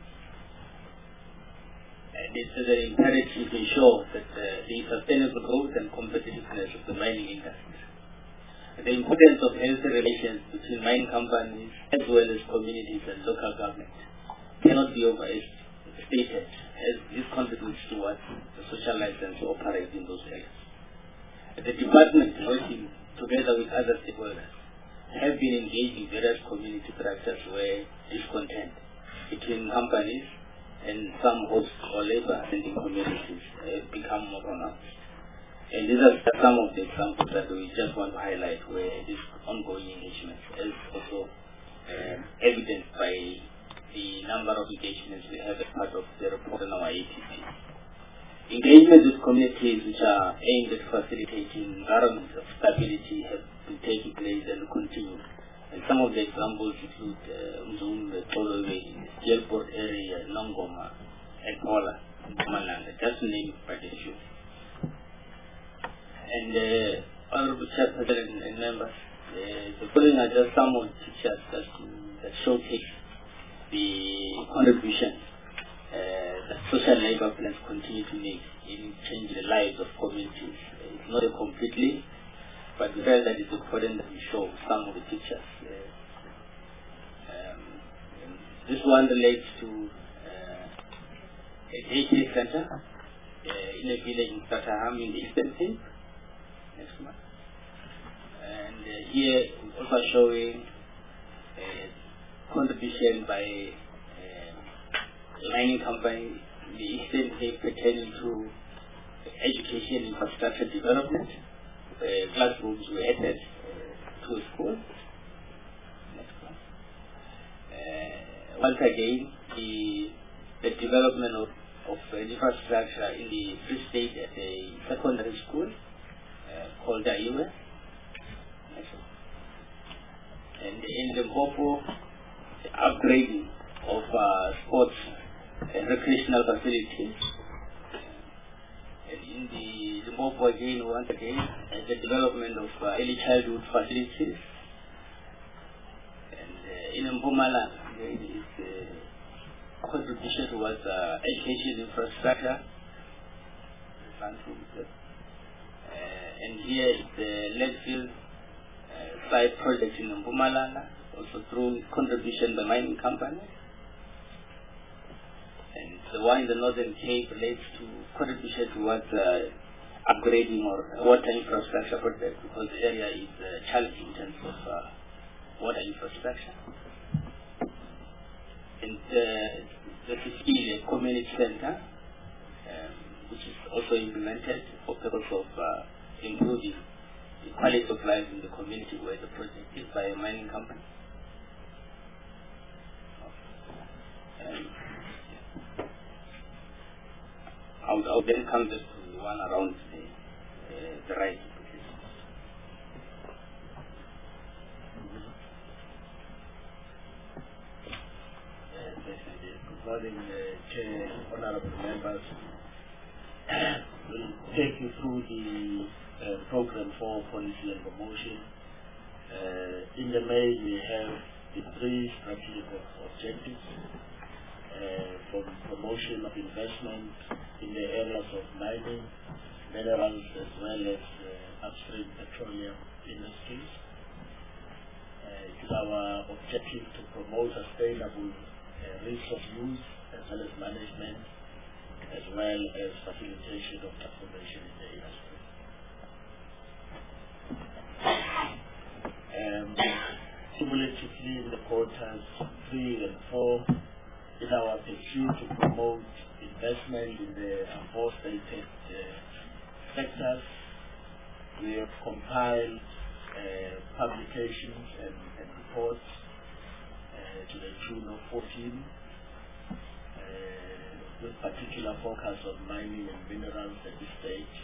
And it's very imperative to ensure that uh, the sustainable growth and competitiveness of the mining industry. The importance of healthy relations between mining companies as well as communities and local government cannot be overstated, as this contributes towards the social license to operate in those areas. The department, working together with other stakeholders, have been engaged in various community structures where discontent between companies and some host or labor sending communities have become more pronounced. And these are some of the examples that we just want to highlight where this ongoing engagement is also uh, evidenced by the number of engagements we have as part of the report on our A T P. Engagement with communities which are aimed at facilitating environments of stability have been taking place and continue. And some of the examples include Mzumbe, Tolowe, Yelport area, Nongoma, and Pola, in Mpumalanga, just to name quite a few. And uh, Honorable Chair, President and members, uh, the following are just some of the pictures that, that showcase the contribution uh, that social labor plans continue to make in changing the lives of communities. It's not a completely, but we felt that it's important that we show some of the pictures. Uh, um, this one relates to uh, a daycare center uh, in a village in Sataham in the Eastern Cape. Next one. And uh, here we're also showing uh, contribution by uh, mining company in the Eastern Cape pertaining to education infrastructure development. Uh, classrooms were added uh, to a school. Next one. Uh, once again, the, the development of, of infrastructure in the Free State at a secondary school uh, called Aiwe. Next one. And in Limpopo, the upgrading of uh, sports and recreational facilities. And in the Limpopo again, once again, uh, the development of uh, early childhood facilities. And uh, in Mpumalanga, there is a contribution towards uh, education infrastructure. Uh, and here is the landfill uh, site project in Mpumalanga, also through contribution by mining companies. And the one in the Northern Cape relates to contribution towards uh, upgrading or water infrastructure project, because the area is uh, challenging in terms of uh, water infrastructure. And uh, the Siskile Community Center, um, which is also implemented for the purpose of uh, improving the quality of life in the community where the project is by a mining company. Um, I'll, I'll then come just to the one around the, uh, the right. Good morning, uh, Chair, honorable members. We'll take you through the uh, program for policy and promotion. Uh, in the main, we have the three strategic objectives uh, for promotion of investment in the areas of mining, minerals, as well as uh, upstream petroleum industries. Uh, it is our objective to promote sustainable Uh, resource use as well as management as well as facilitation of transformation in the industry. Um, cumulatively in the quarters three and four, in our pursuit to promote investment in the aforementioned uh, sectors, we have compiled uh, publications and, and reports uh, to the tune of fourteen, uh, with particular focus on mining and minerals at this stage.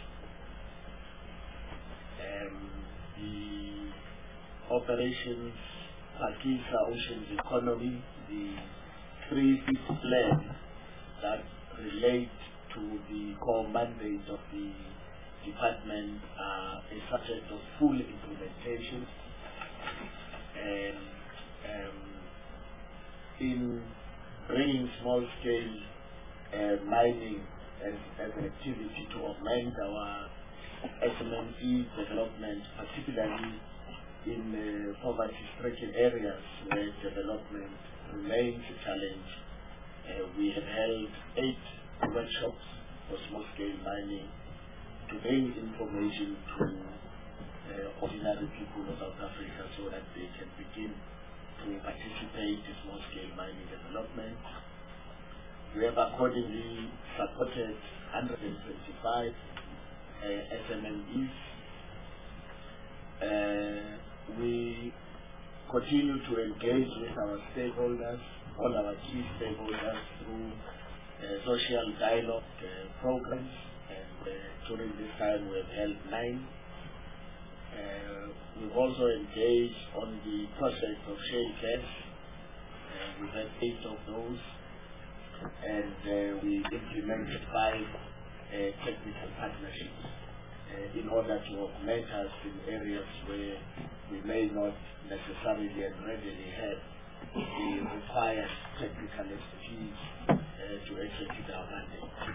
Um, the operations Pakisa Oceans Economy, the three fifth plan that relate to the core mandate of the department are a subject of full implementation, and um, in bringing small-scale uh, mining as, as an activity to augment our S M M E development, particularly in uh, poverty-stricken areas where development remains a challenge. Uh, we have held eight workshops for small-scale mining to bring information to uh, ordinary people of South Africa so that they can begin to participate in small-scale mining development. We have accordingly supported one hundred twenty-five uh, S M M Es. Uh, we continue to engage with our stakeholders, all our key stakeholders through uh, social dialogue uh, programs, and uh, during this time we have held nine. Uh, we've also engaged on the project of shale gas. Uh, we've had eight of those, and uh, we implemented five uh, technical partnerships uh, in order to augment us in areas where we may not necessarily and readily have the required technical expertise uh, to execute our mandate.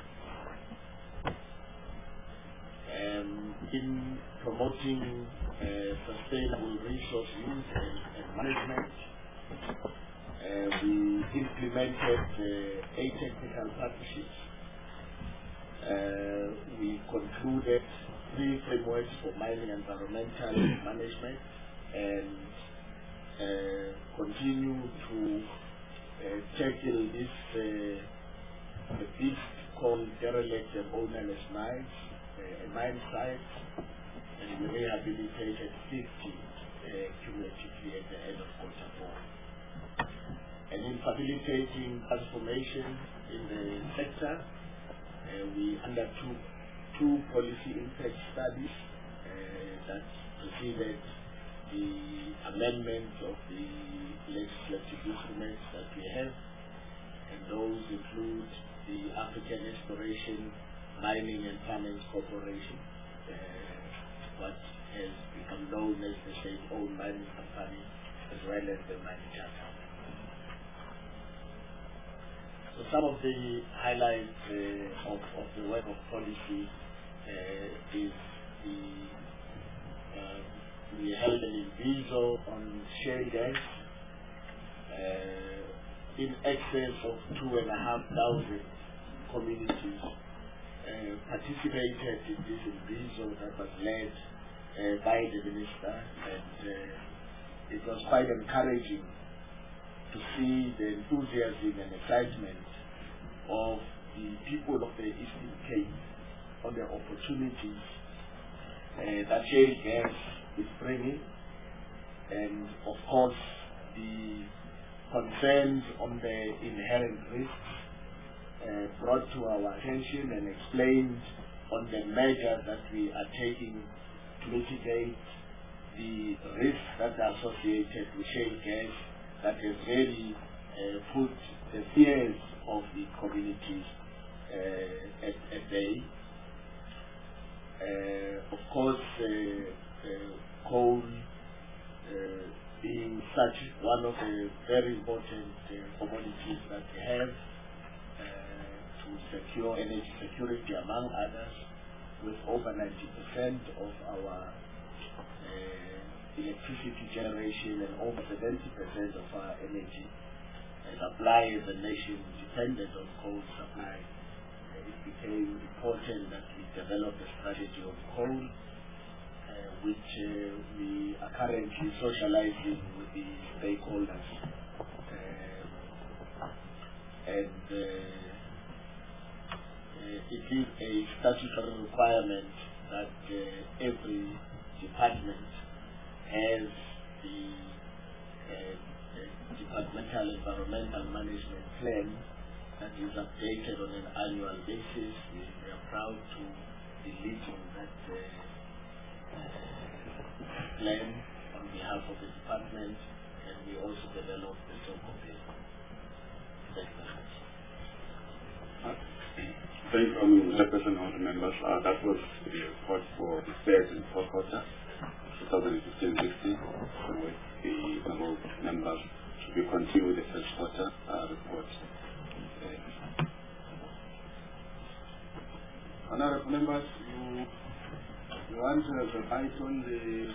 Um, in promoting uh, sustainable resource use and, and management, uh, we implemented uh, eight technical partnerships. Uh, we concluded three frameworks for mining environmental management, and uh, continue to uh, tackle this uh, the beast called derelict and ownerless mines, uh, a mine site, and we rehabilitated fifty uh, cumulatively at the end of quarter four. And in facilitating transformation in the sector, uh, we undertook two policy impact studies uh, that preceded the amendment of the legislative instruments that we have, and those include the African Exploration, Mining and Finance Corporation, uh, what has become known as the state-owned mining company, as well as the mining charter. So some of the highlights uh, of, of the work of policy uh, is the uh, we held an inviso on shale gas. Uh, in excess of two and a half thousand communities uh, participated in this inviso that was led uh, by the minister, and uh, it was quite encouraging to see the enthusiasm and excitement of the people of the Eastern Cape on the opportunities uh, that shale gas is bringing, and of course the concerns on the inherent risks uh, brought to our attention and explained on the measures that we are taking to mitigate the risks that are associated with shale gas that has really uh, put the fears of the communities uh, at, at bay. Uh, of course, uh, uh, coal uh, being such one of the very important uh, commodities that we have uh, to secure energy security, among others, with over ninety percent of our uh, electricity generation and over seventy percent of our energy uh, supply as a nation dependent on coal supply. it became important that we develop a strategy of coal, uh, which uh, we are currently socializing with the stakeholders. Uh, and uh, uh, it is a statutory requirement that uh, every department has the uh, uh, departmental environmental management plan that is updated on an annual basis. We, we are proud to be leading that uh, uh, plan on behalf of the department, and we also develop the so-called segment. Thank you, um, Chairperson, honourable members. Uh, that was the report for the third and fourth quarter, twenty fifteen sixteen, with the honourable members. We continue with the first quarter uh, report. Uh, honourable members, you, you want to have a bite on the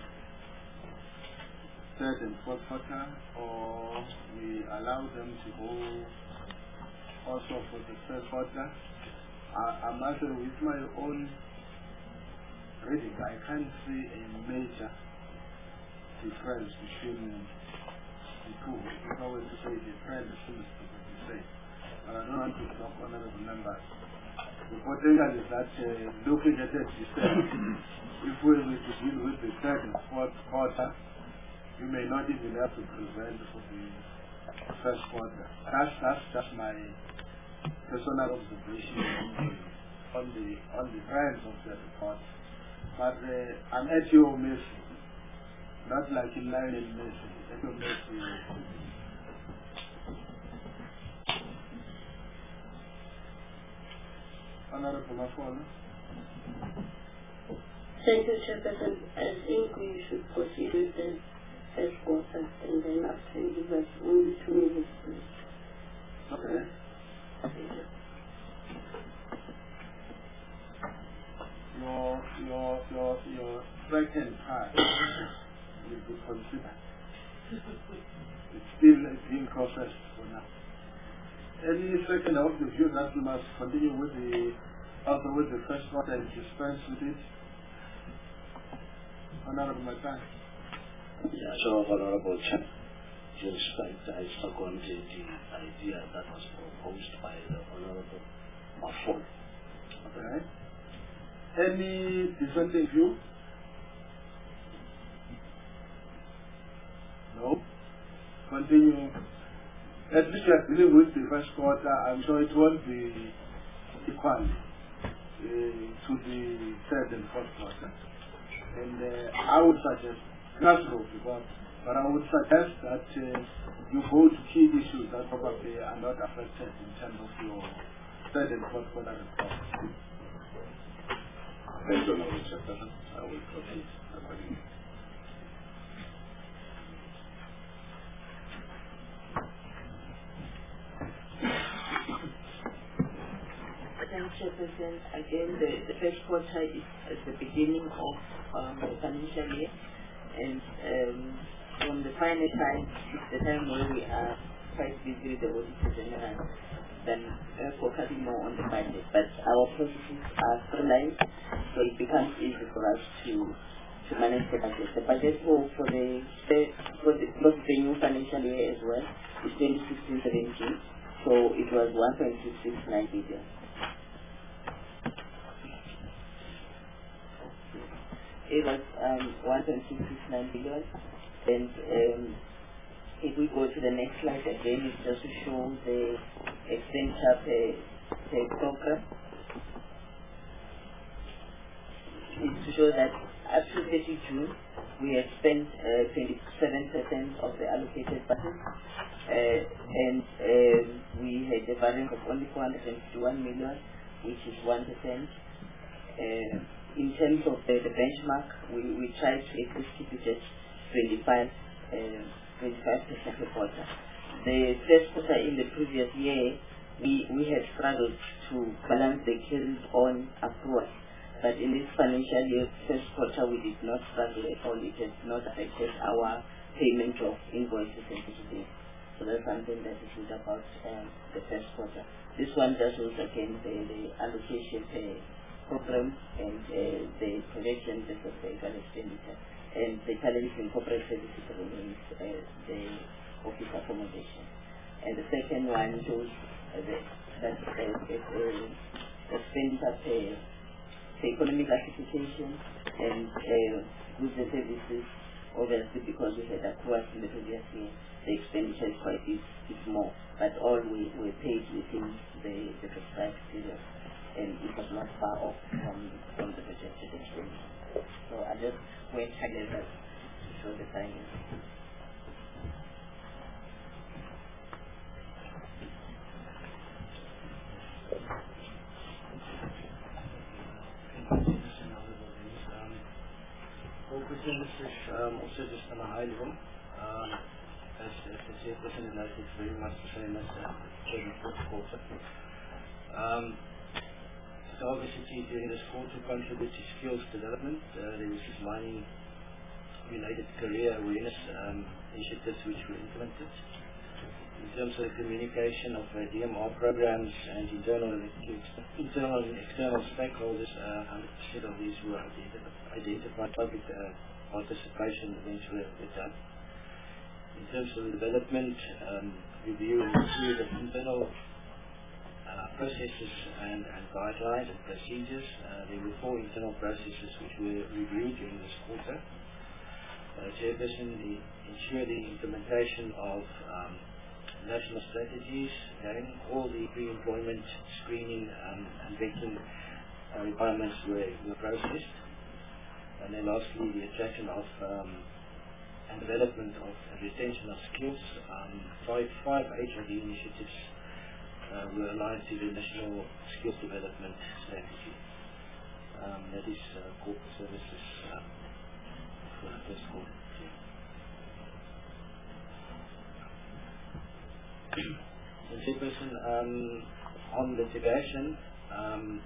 third and fourth quarter, or we allow them to go also for the first quarter? I, I'm actually with my own reading. I can't see a major difference between the two. If I were to say the trend seems to be the same. But I don't want to stop honourable members. The potential is that uh, looking at it, if we were to deal with the third and fourth quarter, you may not even have to present for the first quarter. That's, that's just my personal observation on the on the trends of the report. But uh, I'm at your mercy, not like in line in mercy, at your mercy. Honourable Mafolo. Thank you, Chairperson. I think we should proceed with the first quarter, and then after you give us only two minutes. Okay. Your your your your second part will be considered. It's still being processed for now. Any second of the view that we must continue with the also with the first quarter and dispense with it? Honourable Matan. Yeah, sure, Honourable Chair. Just like I second the idea that was proposed by the Honourable Mafolo. Okay. Any dissenting view? No? Continue. At least we are dealing with the first quarter. I'm sure it won't be equal uh, to the third and fourth quarter. And uh, I would suggest, not true, because, but I would suggest that uh, you go to key issues that probably are not affected in terms of your third and fourth quarter report. Thank you, Honourable Chairperson. I will proceed accordingly. Chairperson, again, the, the first quarter is at the beginning of um, the financial year, and um, from the final time, it's the time where we are quite busy with the auditor general than uh, focusing more on the budget. But our processes are streamlined, so it becomes easy for us to to manage the budget. The budget for, for the for the, for the new financial year as well is twenty sixteen seventeen, so it was one point six six nine billion. It was um, one point six six nine billion, and um, if we go to the next slide again, it's just to show the expenditure per, per program. It's to show that up to thirty June, we have spent uh, twenty-seven percent of the allocated budget, uh, and um, we had a variance of only four hundred fifty-one million, which is one percent. Uh, In terms of the, the benchmark, we, we try to at least keep it at twenty-five percent a quarter. The first quarter in the previous year, we, we had struggled to balance the carried on accrual. But in this financial year, first quarter, we did not struggle at all. It has not affected our payment of invoices and purchases. So that's something that is good about um, the first quarter. This one just shows again the, the allocation uh, program and uh, the projection of the fiscal expenditure. And the challenge in corporate services remains uh, the office accommodation. And the second one shows uh, the, that uh, uh, expenditure per the economic classification and uh, goods and services. Obviously, because we had acquired in the previous year, the expenditure is quite is, is more, but all we were paid within the, the prescribed period, and it was not far off from, from the projected expenditure. So I just went ahead to show the timing. This is um, also just on a high level. Um, as, as the chairperson has noted, it's very much the same as the fourth quarter. Um, so obviously during this quarter contributes to skills development. Uh, there was this mining related career awareness um, initiatives which were implemented. In terms of the communication of uh, D M R programs and internal and, internal and external stakeholders, uh, one hundred percent of these were identified public uh, participation events were done. In terms of the development, um, review and review of internal uh, processes and, and guidelines and procedures. Uh, there were four internal processes which were reviewed during this quarter. Uh, Chairperson, the, ensure the implementation of um, national strategies, again, all the pre-employment screening um, and vetting uh, requirements were, were processed. And then lastly, the attraction of um, and development of and retention of skills. Um, five, five H R D initiatives uh, were aligned to the National Skills Development Strategy. Um, that is uh, corporate services um, for the first quarter. So, Chairperson, um, on litigation, um,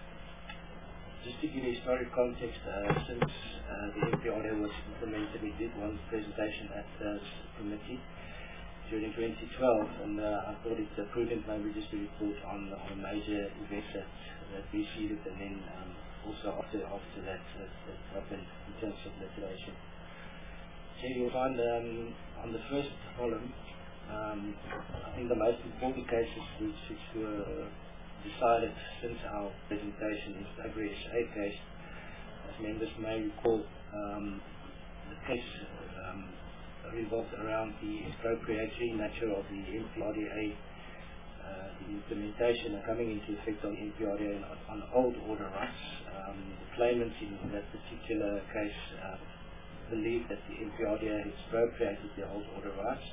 just to give you historic context, uh, since uh, the M P R A was implemented, we did one presentation at the committee during twenty twelve, and uh, I thought it's prudent maybe just to report on, on major events that, that we see, and then um, also after after that, that that happened in terms of litigation. So you'll find um, on the first column, um, I think the most important cases which, which were decided since our presentation is the Agri-S A case. As members may recall, um, the case um, revolved around the expropriatory nature of the M P R D A, uh, the implementation and coming into effect on M P R D A on, on old order rights. Um, the claimants in that particular case uh, believed that the M P R D A expropriated the old order rights.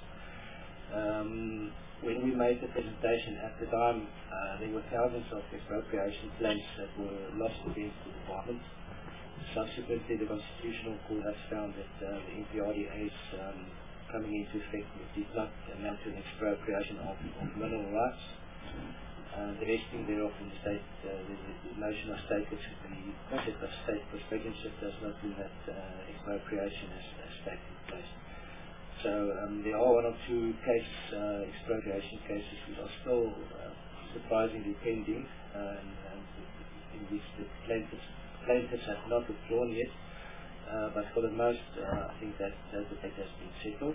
Um, when we made the presentation at the time, uh, there were thousands of expropriation claims that were lost against the department. Subsequently, the Constitutional Court has found that uh, the M P R D A's um, coming into effect did not amount to an expropriation of, of mineral rights. Uh, the vesting thereof in the state, uh, the, the notion of state, the concept of state custodianship does not mean that uh, expropriation has, has taken place. So um, there are one or two cases, uh, expropriation cases, which are still uh, surprisingly pending, uh, and, and in which the plaintiffs, plaintiffs have not withdrawn yet. Uh, but for the most, uh, I think that, that the debate has been settled.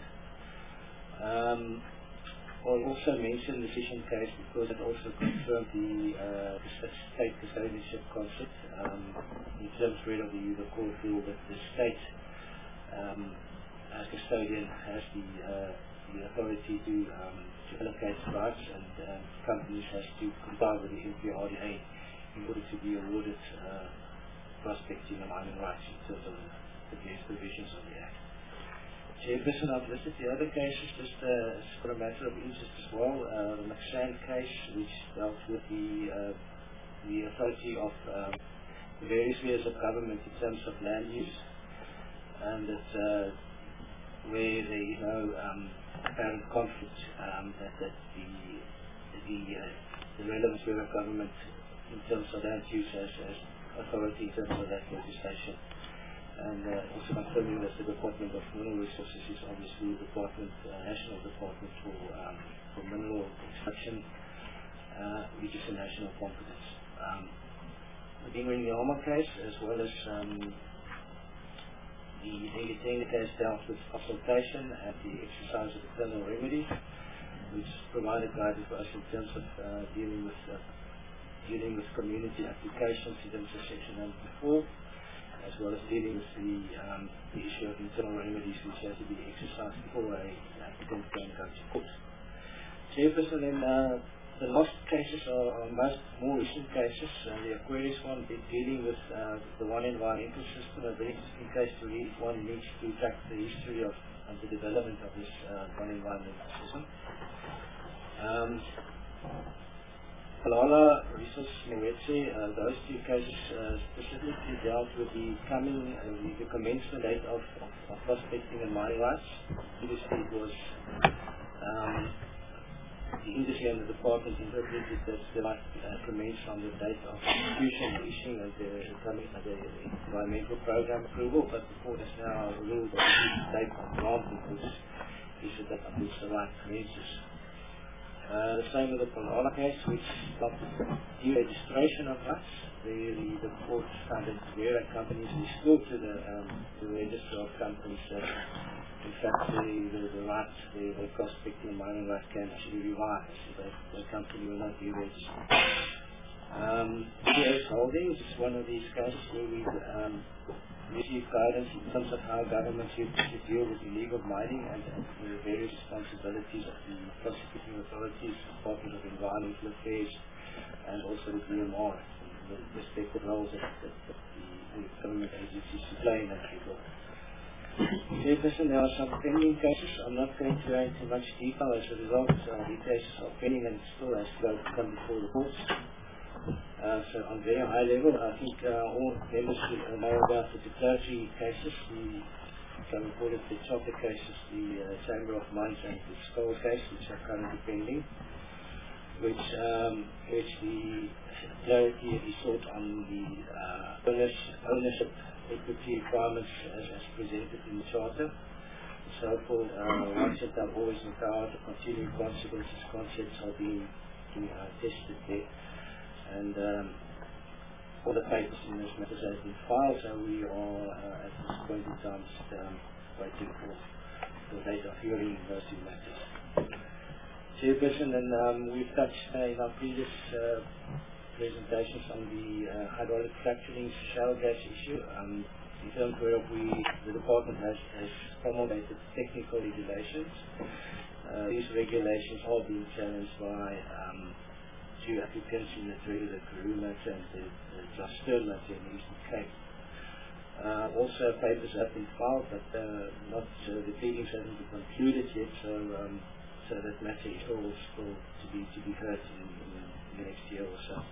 Um, I'll also mention the Session case because it also confirmed the, uh, the state custodianship concept. Um, in terms of the, the court ruled that the state um, as custodian has the, uh, the authority to, um, to allocate rights, and uh, companies has to comply with the M P R D A in order to be awarded uh, prospecting and mining rights in terms of the various provisions of the Act. Chairperson, I've listed the other cases just uh, for a matter of interest as well. Uh, the McSand case, which dealt with the, uh, the authority of um, the various spheres of government in terms of land use, and that uh, where there is no um, apparent conflict, um, that, that the the, uh, the relevant sphere of government in terms of land use as, as authority in terms of that legislation and uh, also confirming that the Department of Mineral Resources is obviously the department, uh, national department for, um, for mineral extraction, uh, which is a national competence. Um, the Dingwe-Nyama case, as well as um, the Dingetenga case, dealt with consultation and the exercise of the criminal remedies, which provided guidance for us in terms of uh, dealing with uh, dealing with community applications in terms of Section ninety-four, as well as dealing with the, um, the issue of internal remedies which has to be exercised before a applicant can go to court. Chairperson, then uh, the last cases are, are most more recent cases. Uh, the Aquarius one dealing with uh, the one environmental system, a very interesting case to read. One needs to track the history of, of the development of this uh, one environmental system. Um, Palala, Resource Mwetse, uh, those two cases uh, specifically dealt with the coming, uh, the, the commencement date of, of, of prospecting and mining rights. Previously it was um, the industry and the department interpreted that they might uh, commence on the date of execution, issuing of the, uh, the environmental program approval, but the court has now ruled that the date of granting which is that on which the right commences. Uh, the same with the Palala case, which stopped deregistration of rights. The, the, the court found that where companies restored to the, um, the register of companies that in fact the, the, the rights, the, the prospecting and mining rights can actually revise. The, the company will not be registered. Um, P S Holdings is one of these cases where we um, receive guidance in terms of how governments should deal with illegal mining and, and the various responsibilities of the prosecuting authorities, Department of Environmental Affairs, and also the D M R, the respective roles that, that, that the, the government agencies play in that regard. Chairperson, there are some pending cases. I'm not going to go into much detail as a result. Uh, the cases are pending and still has to come before the courts. Uh, so on very high level, I think uh, all members should uh, know about the clergy cases, the, can we call it the chopper cases, the uh, Chamber of Mines and the Skull case, which are currently pending, which, um, which the clarity is sought on the uh, ownership equity requirements as, as presented in the Charter. So-called uh, once that are always empowered, the continuing consequences concepts are being, being uh, tested there. And um, all the papers in this matter have been filed, so we are uh, at this point in time just um, waiting for the date of hearing those two matters. Chairperson, and um, we've touched uh, in our previous uh, presentations on the uh, hydraulic fracturing shale gas issue, um, in terms where we, the department has, has promulgated technical regulations. Uh, these regulations are being challenged by um, two applicants in the regular Karoo matter and the, the Just matter in the Eastern Cape. Uh, also, papers have been filed, but uh, not uh, the pleadings haven't been concluded yet, so um, so that matter is all still to be to be heard in, in, in the next year or so.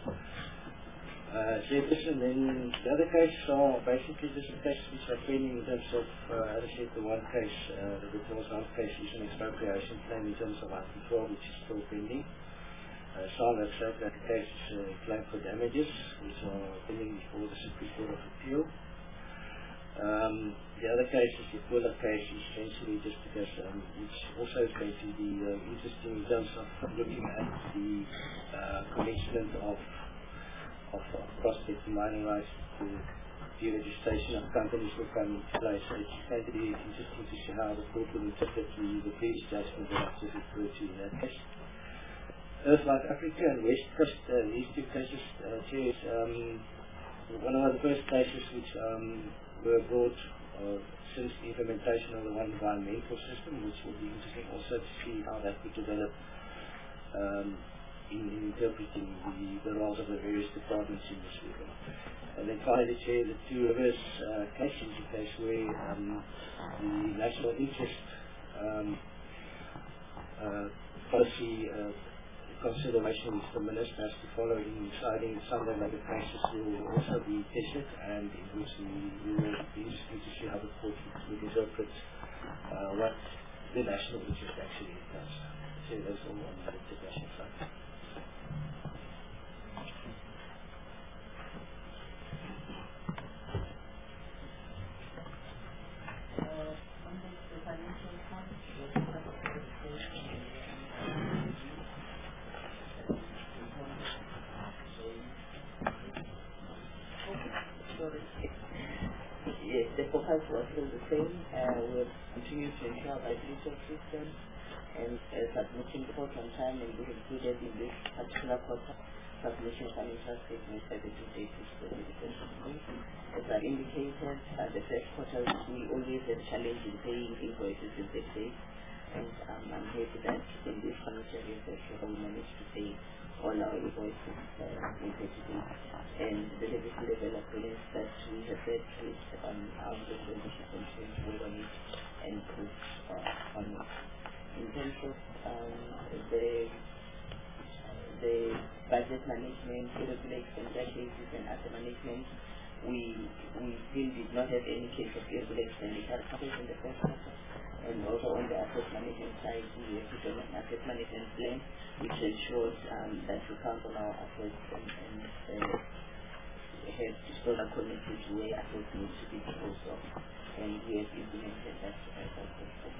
Uh, Chairperson, then the other cases are basically just the cases which are pending in terms of, uh, as I said, the one case, uh, the Vitals one case is an expropriation claim in terms of Article twelve, which is still pending. Uh, Sean has said that the case is a uh, claim for damages, which are pending before the Supreme Court of Appeal. Um, the other case is the Pula case, essentially just because, um, which also is going to be uh, interesting in terms of looking at the uh, commencement of, of, of prospecting mining rights to deregistration of companies will come into place. So it's going to be interesting to see how the court will interpret the, the previous judgment that I just referred to in that case. Earthlight Africa and West Coast, uh, these two cases, uh, chairs, um, one of the first cases which um, were brought uh, since the implementation of the one environmental system, which will be interesting also to see how that would develop um, in, in interpreting the, the roles of the various departments in this regard. And then finally, Chair, the Two Rivers uh, case is a case where um, the national interest um, uh, policy uh, consideration which the Minister has to follow in deciding some of the cases will also be tested, and in which we, we will be interested to see how the court would interpret uh, what the national interest actually entails. So that's all on the international side. records was still the same. Uh, we have continued to ensure viability of system and uh, submitting reports on time, and we included in this particular quarter submission financial statements by the due date which was the As I indicated, uh, the first quarter we always have challenge in paying invoices in the day, and um, I'm happy that in this financial year we managed to pay all our invoices uh, in thirty days. And the legacy level of billings that we have read with um, our leadership continue to work on it and put uh, on it. In terms of um, the the budget management, irregular expenditure cases and asset management, we we still did not have any case of irregular expenditure cases in the first quarter. And also on the asset management side, we have done an asset management plan which ensures um, that we count on our assets and, and uh, have disposal connected to where assets need to be disposed of. And we have implemented that as a system.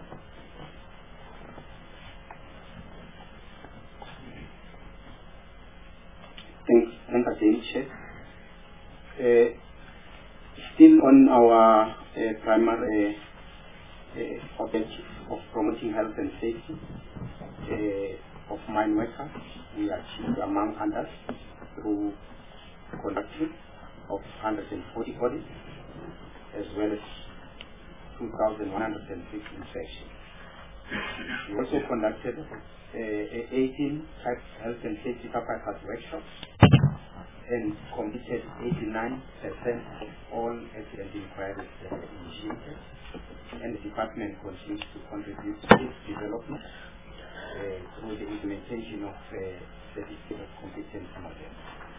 Thanks, thank you, Chair. Uh, still on our uh, primary uh, objective of promoting health and safety uh, of mine workers, we achieved, among others, through conducting of one hundred forty audits, as well as two thousand one hundred six inspections. We also conducted uh, eighteen type health and safety purpose workshops and completed eighty-nine percent of all accident inquiries that were initiated, and the department continues to contribute to its development uh, through the implementation of uh, certificate of competence model.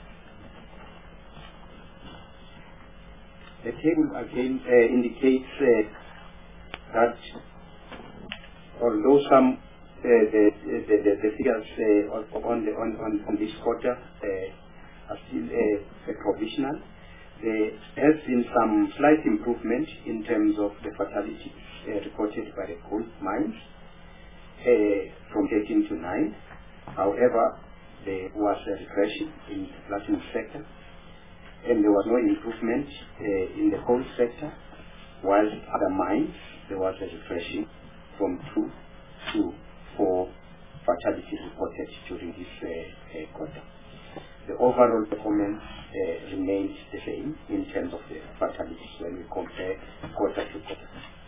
The table again uh, indicates uh, that although some uh, the, the, the, the figures uh, on, the, on, on, on this quarter uh, are still uh, provisional, there has been some slight improvement in terms of the fatalities uh, reported by the gold mines uh, from thirteen to nine. However, there was a regression in the platinum sector, and there was no improvement uh, in the coal sector, while other mines there was a regression from two to four fatalities reported during this uh, uh, quarter. The overall performance uh, remains the same in terms of the fatalities when we compare quarter to quarter.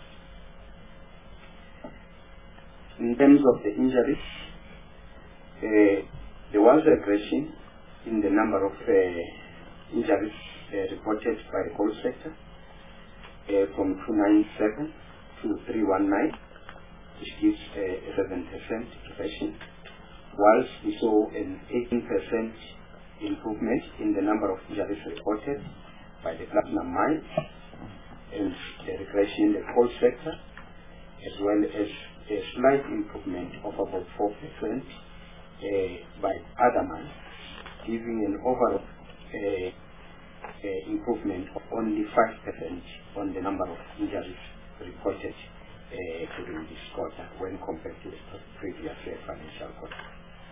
In terms of the injuries, uh, there was a regression in the number of uh, injuries uh, reported by the coal sector uh, from two ninety-seven to three nineteen, which gives a seven percent regression, whilst we saw an eighteen percent improvement in the number of injuries reported by the platinum mines and the regression in the coal sector, as well as a slight improvement of about four percent uh, by other mines, giving an overall uh, uh, improvement of only five percent on the number of injuries reported uh, during this quarter when compared to the previous uh, financial quarter.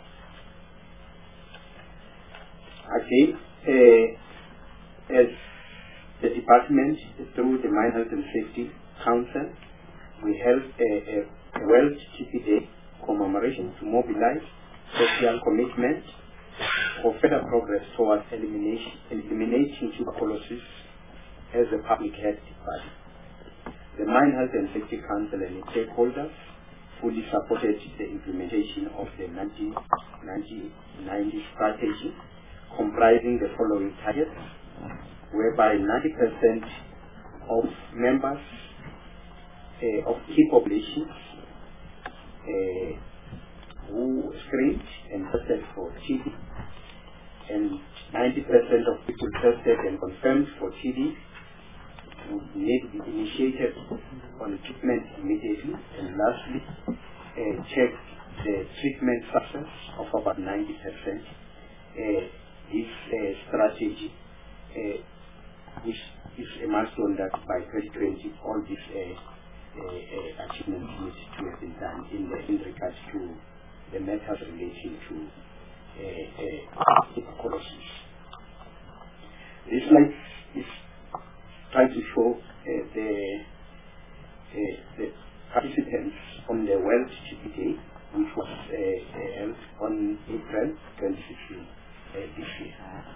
Again, uh, as the department, through the Mine Health and Safety Council, we held a, a World T P Day commemoration to mobilize social commitment for further progress towards elimination, eliminating tuberculosis as a public health body. The Mine Health and Safety Council and its stakeholders fully supported the implementation of the nineteen ninety strategy, comprising the following targets, whereby ninety percent of members uh, of key populations uh, who screened and tested for T B, and ninety percent of people tested and confirmed for T B would need to be initiated on treatment immediately, and lastly, uh, check the treatment success of about ninety percent. Uh, this uh, strategy, uh, which is a milestone that by twenty twenty all these uh, uh, uh, achievements need to have been done in, the, in regards to the matters relating to uh, uh, tuberculosis. This slide is trying to show uh, the, uh, the participants on the World T P Day, which was uh, uh, held on April twenty sixteen uh, this year.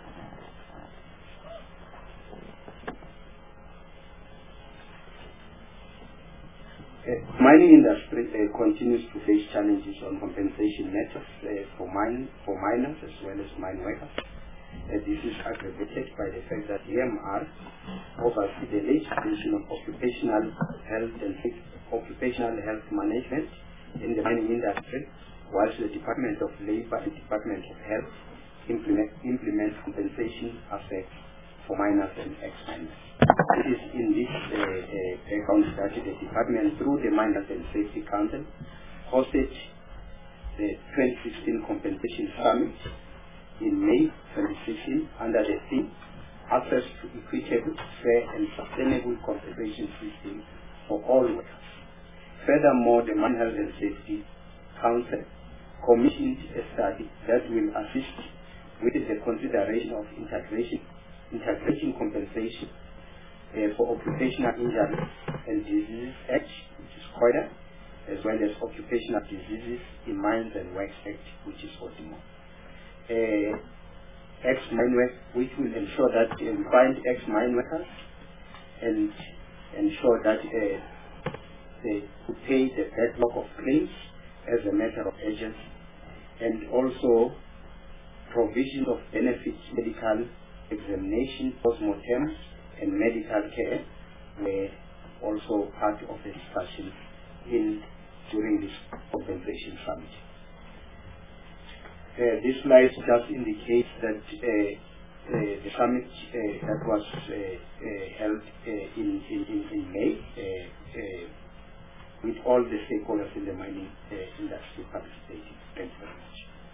Uh, mining industry uh, continues to face challenges on compensation matters uh, for mine for miners as well as mine workers. Uh, this is aggravated by the fact that E M R oversees the legislation of occupational health and occupational health management in the mining industry, whilst the Department of Labour and Department of Health implement implement compensation aspects for miners and ex-miners. It is in this uh, uh, background that the department, through the Miners and Safety Council, hosted the twenty sixteen Compensation Summit in May twenty sixteen under the theme Access to Equitable, Fair and Sustainable Compensation System for All Workers. Furthermore, the Mine Health and Safety Council commissioned a study that will assist with the consideration of integration integrating compensation uh, for occupational injuries and diseases Act, which is COIDA, as well as occupational diseases in Mines and Works Act, which is ODIMO. Uh, ex-mine work, which will ensure that uh, we find ex-mine workers and ensure that uh, they pay the backlog of claims as a matter of urgency, and also provision of benefits, medical examination, post-mortem, and medical care were also part of the discussion in during this compensation summit. Uh, this slide just indicates that uh, uh, the summit uh, that was uh, uh, held uh, in, in, in, in May uh, uh, with all the stakeholders in the mining uh, industry participating. Thank you very much.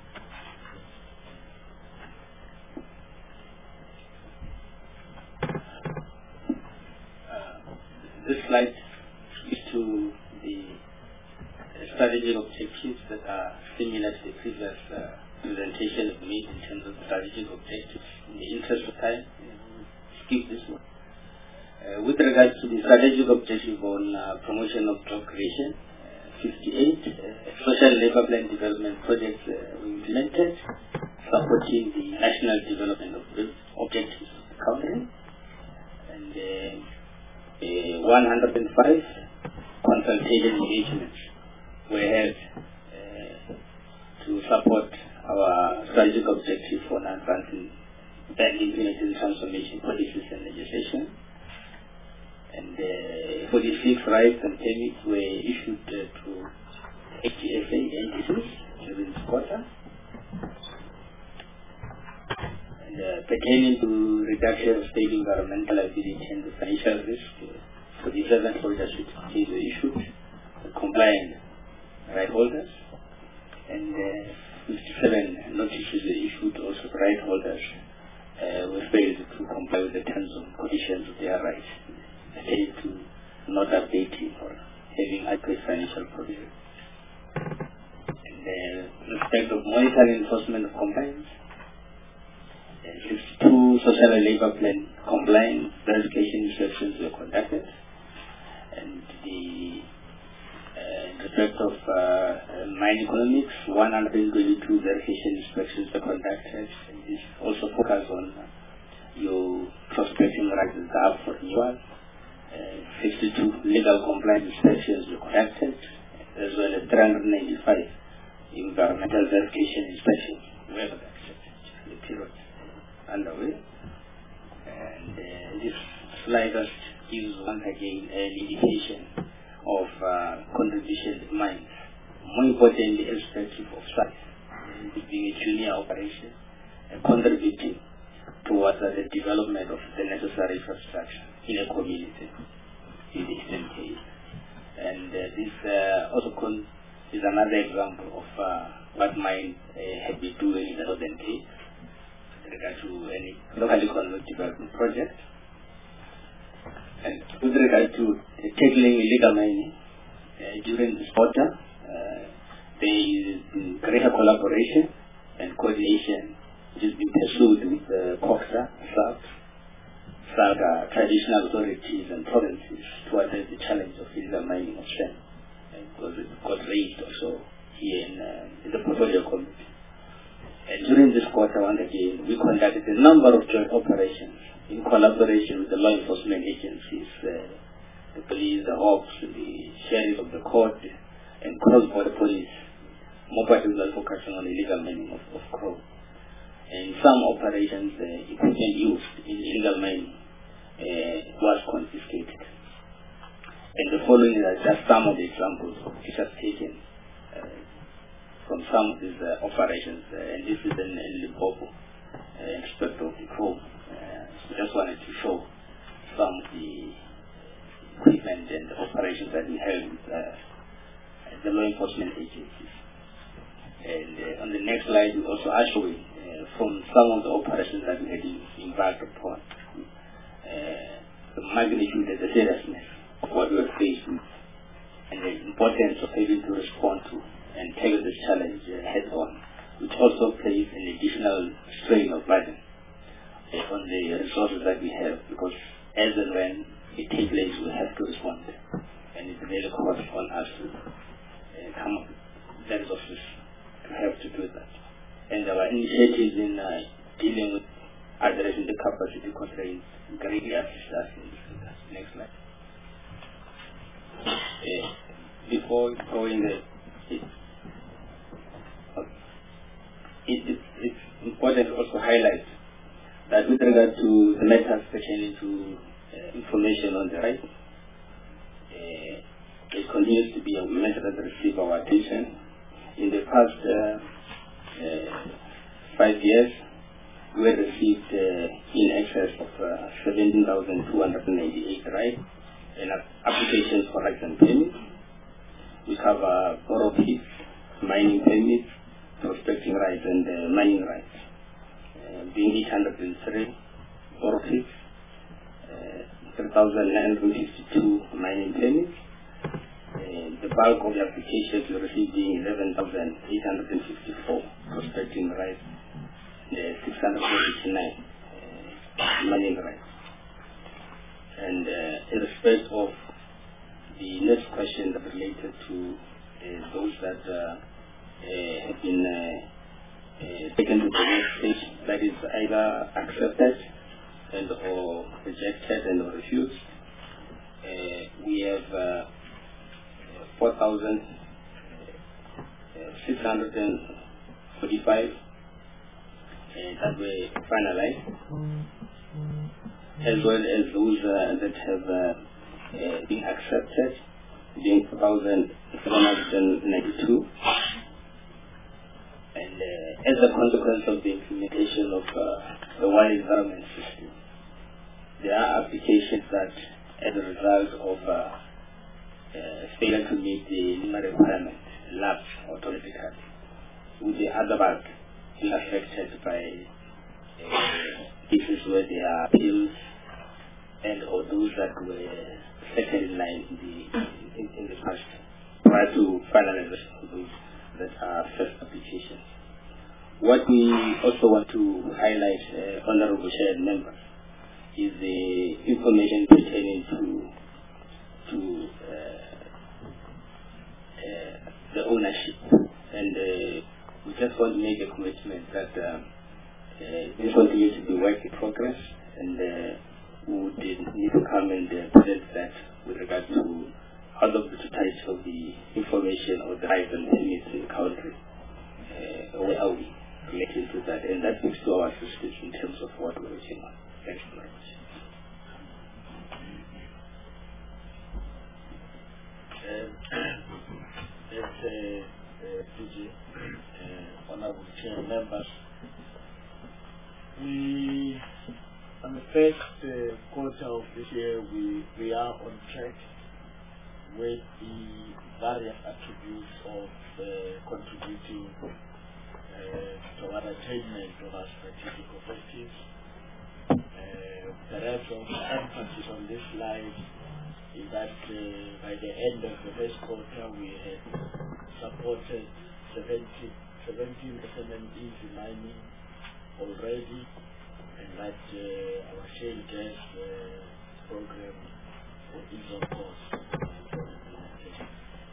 This slide is to the strategic objectives that are similar to the previous uh, presentation of made in terms of strategic objectives. In the interest of time, we'll skip this one. Uh, with regards to the strategic objective on uh, promotion of job creation, uh, fifty-eight uh, social labor plan development projects uh, were implemented, supporting the national development of the objectives of the country, and uh, Uh, one hundred five consultative engagements were held uh, to support our strategic objective on advancing and implementing transformation policies and legislation. And uh, forty-six rights and permits were issued uh, to H G S A entities during this quarter. Uh, pertaining to reduction of state environmental liability and the financial risk uh, for the servant holders which were issued, uh, compliant right holders, and uh, fifty-seven notices were issued also to right holders uh, who failed to comply with the terms and conditions of their rights, failed to not updating or having adequate financial provision. And uh, in respect of monitoring enforcement of compliance, sixty-two social and labor plan compliance verification inspections were conducted, and the uh, in respect of uh, mine economics, one hundred twenty-two verification inspections were conducted, and this also focused on uh, your prospecting rights is up for renewal. Uh, sixty-two legal compliance inspections were conducted, as well as three hundred ninety-five environmental verification inspections were conducted in the period underway. And uh, this slide just gives once again an indication of uh, contribution to mines. More importantly, irrespective of size, uh, being a junior operation, uh, contributing towards uh, the development of the necessary infrastructure in a community in the Eastern Cape. And uh, this uh, also con is another example of uh, what mine uh, had been doing in the Northern Cape with regard to any locally controlled development project. And with regard to uh, tackling illegal mining, uh, during this quarter, uh, there is greater collaboration and coordination which has been pursued with uh, COXA, SAP, SAGA traditional authorities and provinces to address the challenge of illegal mining of Shen, because it got raised also here in, uh, in the portfolio committee. And during this quarter, once again, we conducted a number of joint operations in collaboration with the law enforcement agencies, uh, the police, the Hawks, the sheriff of the court, and cross-border police, more particularly focusing on illegal mining of, of coal. And some operations, uh, equipment used in illegal mining uh, was confiscated. And the following are just some of the examples which have taken uh, from some of these uh, operations, uh, and this is in, in Limpopo, uh, aspect of the coal. Uh, so just wanted to show some of the equipment and the operations that we have with uh, the law enforcement agencies. And uh, on the next slide, we also are showing uh, from some of the operations that we had embarked upon uh, the magnitude and the seriousness of what we were faced with, and the importance of having to respond to and tackle this challenge uh, head on, which also places an additional strain of burden uh, on the resources that we have, because as and when it takes place, we have to respond, and it's really calls on us to uh, come up with that resources to have to do that. And our initiatives in uh, dealing with addressing the capacity constraints greatly assist us in this regard. Next slide. Uh, before going there, it, uh, it, it, it's important to also highlight that with regard to the matters pertaining to uh, information on the right, uh, it continues to be a matter that receives our attention. In the past uh, uh, five years, we have received uh, in excess of uh, seventeen thousand two hundred ninety-eight rights and applications for rights and permits. We cover borrow fees, mining permits, prospecting rights, and uh, mining rights, uh, being eight hundred three borrow fees, uh, three thousand nine hundred fifty-two mining permits. Uh, the bulk of the applications we received being eleven thousand eight hundred fifty-four prospecting rights, and uh, six hundred eighty-nine uh, mining rights. And uh, in respect of the next question that related to uh, those that uh, uh, have been uh, uh, taken to the next stage, that is either accepted and or rejected and or refused, uh, we have uh, four thousand six hundred forty-five uh, that were finalized, as well as those uh, that have uh, uh, been accepted, being four thousand seven hundred ninety-two. And uh, as a consequence of the implementation of uh, the wild environment system, there are applications that, as a result of uh, uh, failure to meet the NEMA requirement, lapse automatically, with the other bank being affected by uh, cases where there are appeals and or those that were second in line in the, in, in the past, prior to finalization of those that are first applications. What we also want to highlight, uh, Honorable Chair and members, is the information pertaining to to uh, uh, the ownership, and uh, we just want to make a commitment that uh, uh, this continues to be work in progress, and uh, we would need to come and uh, present that with regard to out of the totality of the information or the rights and permits in the country. Uh, where are we related to that? And that speaks to our assistance in terms of what we're working on. Thanks very much. As uh, P G, uh, Honorable Chair members, we, on the first uh, quarter of this year, we, we are on track with the various attributes of uh, contributing uh, toward attainment of our strategic objectives. Uh, perhaps of emphasis on this slide is that uh, by the end of the first quarter we had supported seventeen S M M Es in mining already, and that uh, our shale gas uh, program uh, is on course for implementation.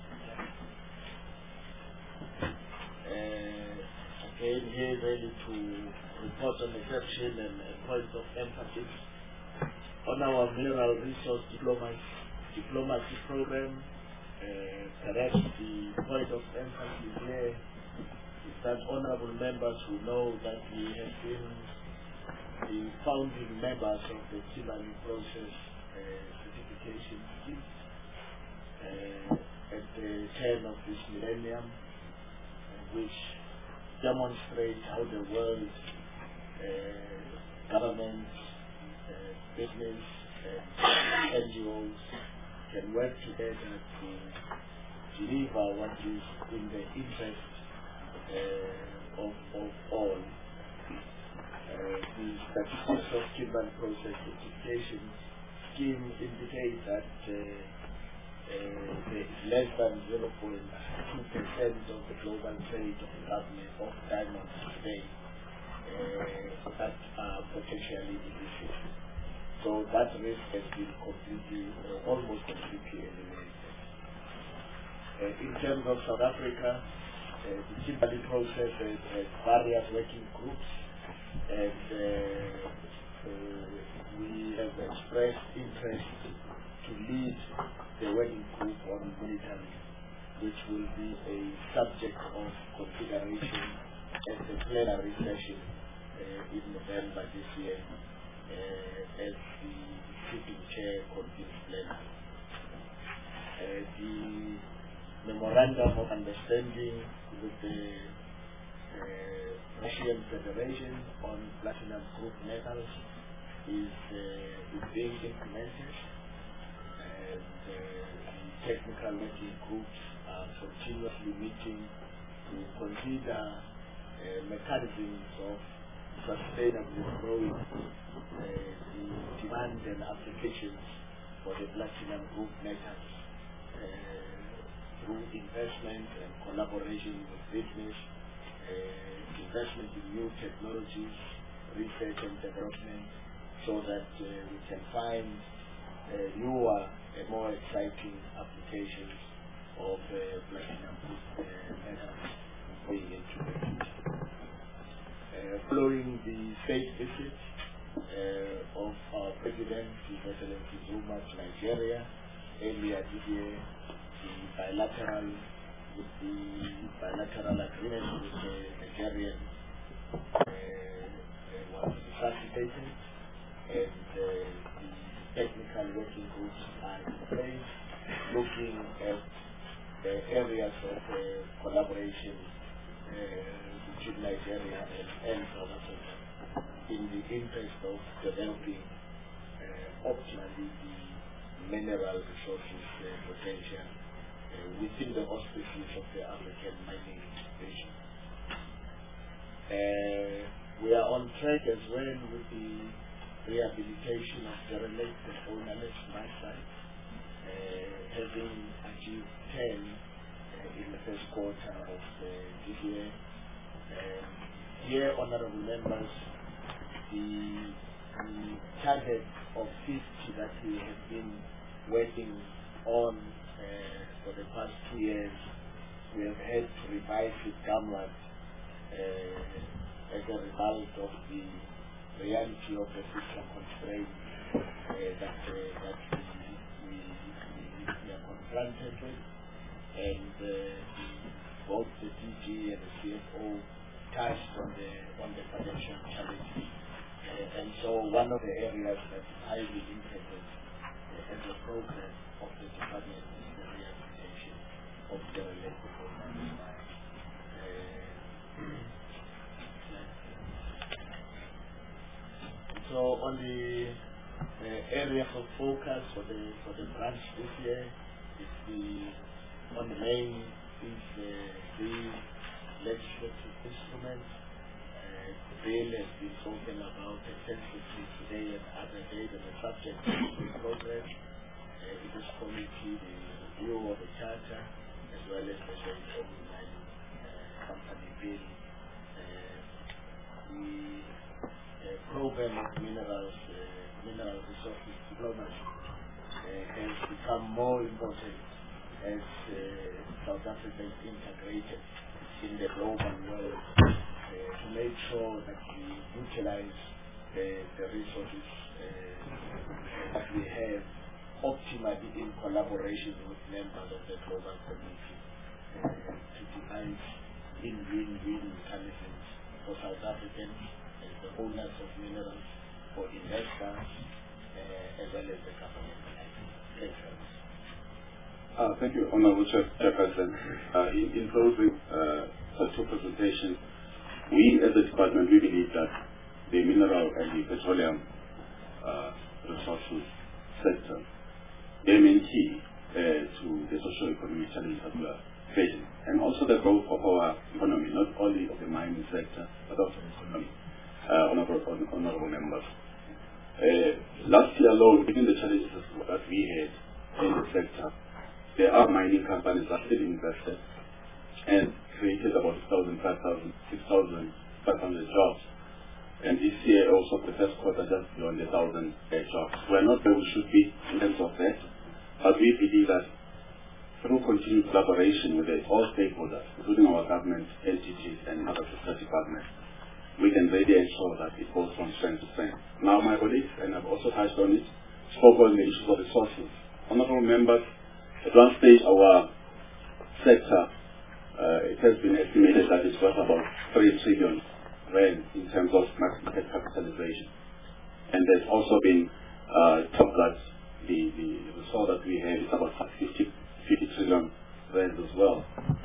Uh, again, here really to report on the section and, and points of emphasis on our mineral resource diplomacy, diplomacy program. Uh, perhaps the point of emphasis here is that honorable members will know that we have been the founding members of the Kimberley Process uh, certification scheme uh, at the turn of this millennium, uh, which demonstrates how the world, uh, governments, uh, business, and N G Os can work together to deliver what is in the interest uh, of, of all. Uh, the statistics of Kimberley Process certification scheme indicate that uh, uh, there is less than zero point two percent of the global trade of diamonds of diamonds today uh, that are potentially illicit. So that risk has been completely, uh, almost completely eliminated. Uh, in terms of South Africa, uh, the Kimberley Process has, has various working groups, and uh, uh, we have expressed interest to lead the working group on monitoring, which will be a subject of consideration at the plenary session uh, in November this year. Uh, as the sitting chair convenes plenary. Uh, the memorandum of understanding with the uh, Russian Federation on platinum group metals is, uh, is being implemented, and uh, the technical working groups are continuously meeting to consider uh, mechanisms of sustainably growing uh, the demand and applications for the platinum group metals uh, through investment and collaboration with business, uh, investment in new technologies, research and development, so that uh, we can find uh, newer and more exciting applications of uh, platinum group uh, metals going into the future. Uh, following the state visit uh, of our President, His Excellency Zuma, to Nigeria earlier this year, the bilateral with the bilateral agreement with the Nigerian uh, uh, was facilitated, and uh, the technical working groups are in place, looking at the areas of uh, collaboration uh, between Nigeria and, and South Africa in the interest of developing uh, optimally the mineral resources uh, potential uh, within the auspices of the African mining region. Uh, we are on track as well with the rehabilitation of derelict and ownerless mine sites, uh, having achieved ten uh, in the first quarter of uh, this year. Um, here, honorable members, the, the target of fifty that we have been working on uh, for the past two years, we have had to revise it downward uh, as a result of the reality of the fiscal constraints uh, that, uh, that we, we, we, we are confronted with, and uh, both the D G and the C F O touched on the on the financial challenges, uh, and so one of the areas that's highly interested uh, as a program of the department is the rehabilitation of the electrical mine. So on the uh, areas of focus for the for the branch this year is the on the main is uh, the legislative instrument. Uh, the bill has been spoken about extensively today and other days, and the subject of the program uh, in this committee, the review of the charter, as well as the Central Mining uh, Company Bill. Uh, the uh, program program of minerals, uh, mineral resources diplomacy uh, has become more important as uh, South Africa is integrated in the global world uh, to make sure that we utilize uh, the resources uh, that we have optimally in collaboration with members of the global community uh, to devise win-win-win mechanisms for South Africans as the owners of minerals, for investors, uh, as well as the government. Thank you. Uh, thank you, Honorable Chairperson. Uh, in, in closing uh, such a presentation, we as a department, we believe that the mineral and the petroleum uh, resources sector, they mean key uh, to the socio-economic challenges that we are facing, and also the growth of our economy, not only of the mining sector, but also the economy, uh, honorable, honorable members. Uh, last year alone, given the challenges that we had in the sector, there are mining companies that still invested and created about six thousand five hundred jobs. And this year also, the first quarter, just beyond one thousand jobs. We are not where we should be in terms of that, but we believe that through continued collaboration with the, all stakeholders, including our government entities and other sector departments, we can really ensure that it goes from strength to strength. Now, my colleagues, and I've also touched on it, spoke on the issues of resources. Honorable members, at one stage, our sector, uh, it has been estimated that it's worth about three trillion rand in terms of market capitalization. And there's also been uh, talk that the, the resource that we have is about fifty trillion rand as well.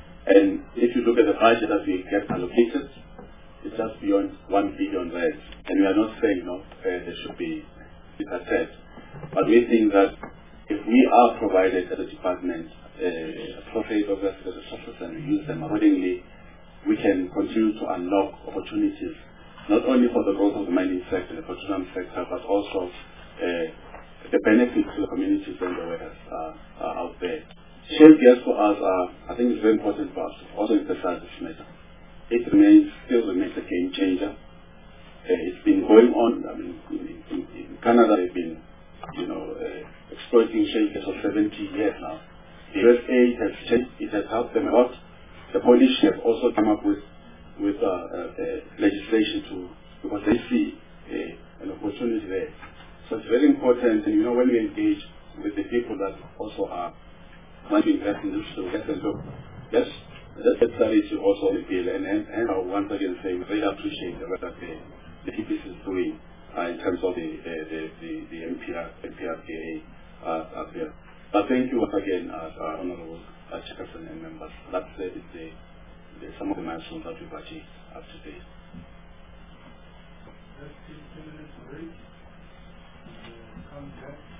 And if you look at the budget that we get allocated, it's just beyond one billion rand. And we are not saying, no, uh, there should be it said. But we think that if we are provided as a department uh, appropriate resources and we use them accordingly, we can continue to unlock opportunities, not only for the growth of the mining sector, the petroleum sector, but also uh, the benefits to the communities and the workers uh, are out there. Shale gas for us, uh, I think it's very important for us to also emphasize this matter. It remains, still remains a game changer. Uh, it's been going on. I mean, in, in, in Canada, they've been, you know, uh, exploiting shale gas for seventy years now. The U S A has changed. It has helped them a lot. The Polish have also come up with with uh, uh, uh, legislation to, because they see uh, an opportunity there. So it's very important, and you know, when we engage with the people that also are want to invest in this, so let them look. Yes, let's get studies also the bill, and and, and I once again say we really appreciate the work that the the T P C is doing uh, in terms of the the the, the, the M P R M P R K A uh, up here. But thank you once again, uh, uh, honourable uh, chairperson and members. That's uh, it's the, the some of the milestones that we've achieved up to date. Let's take two minutes break. Come back.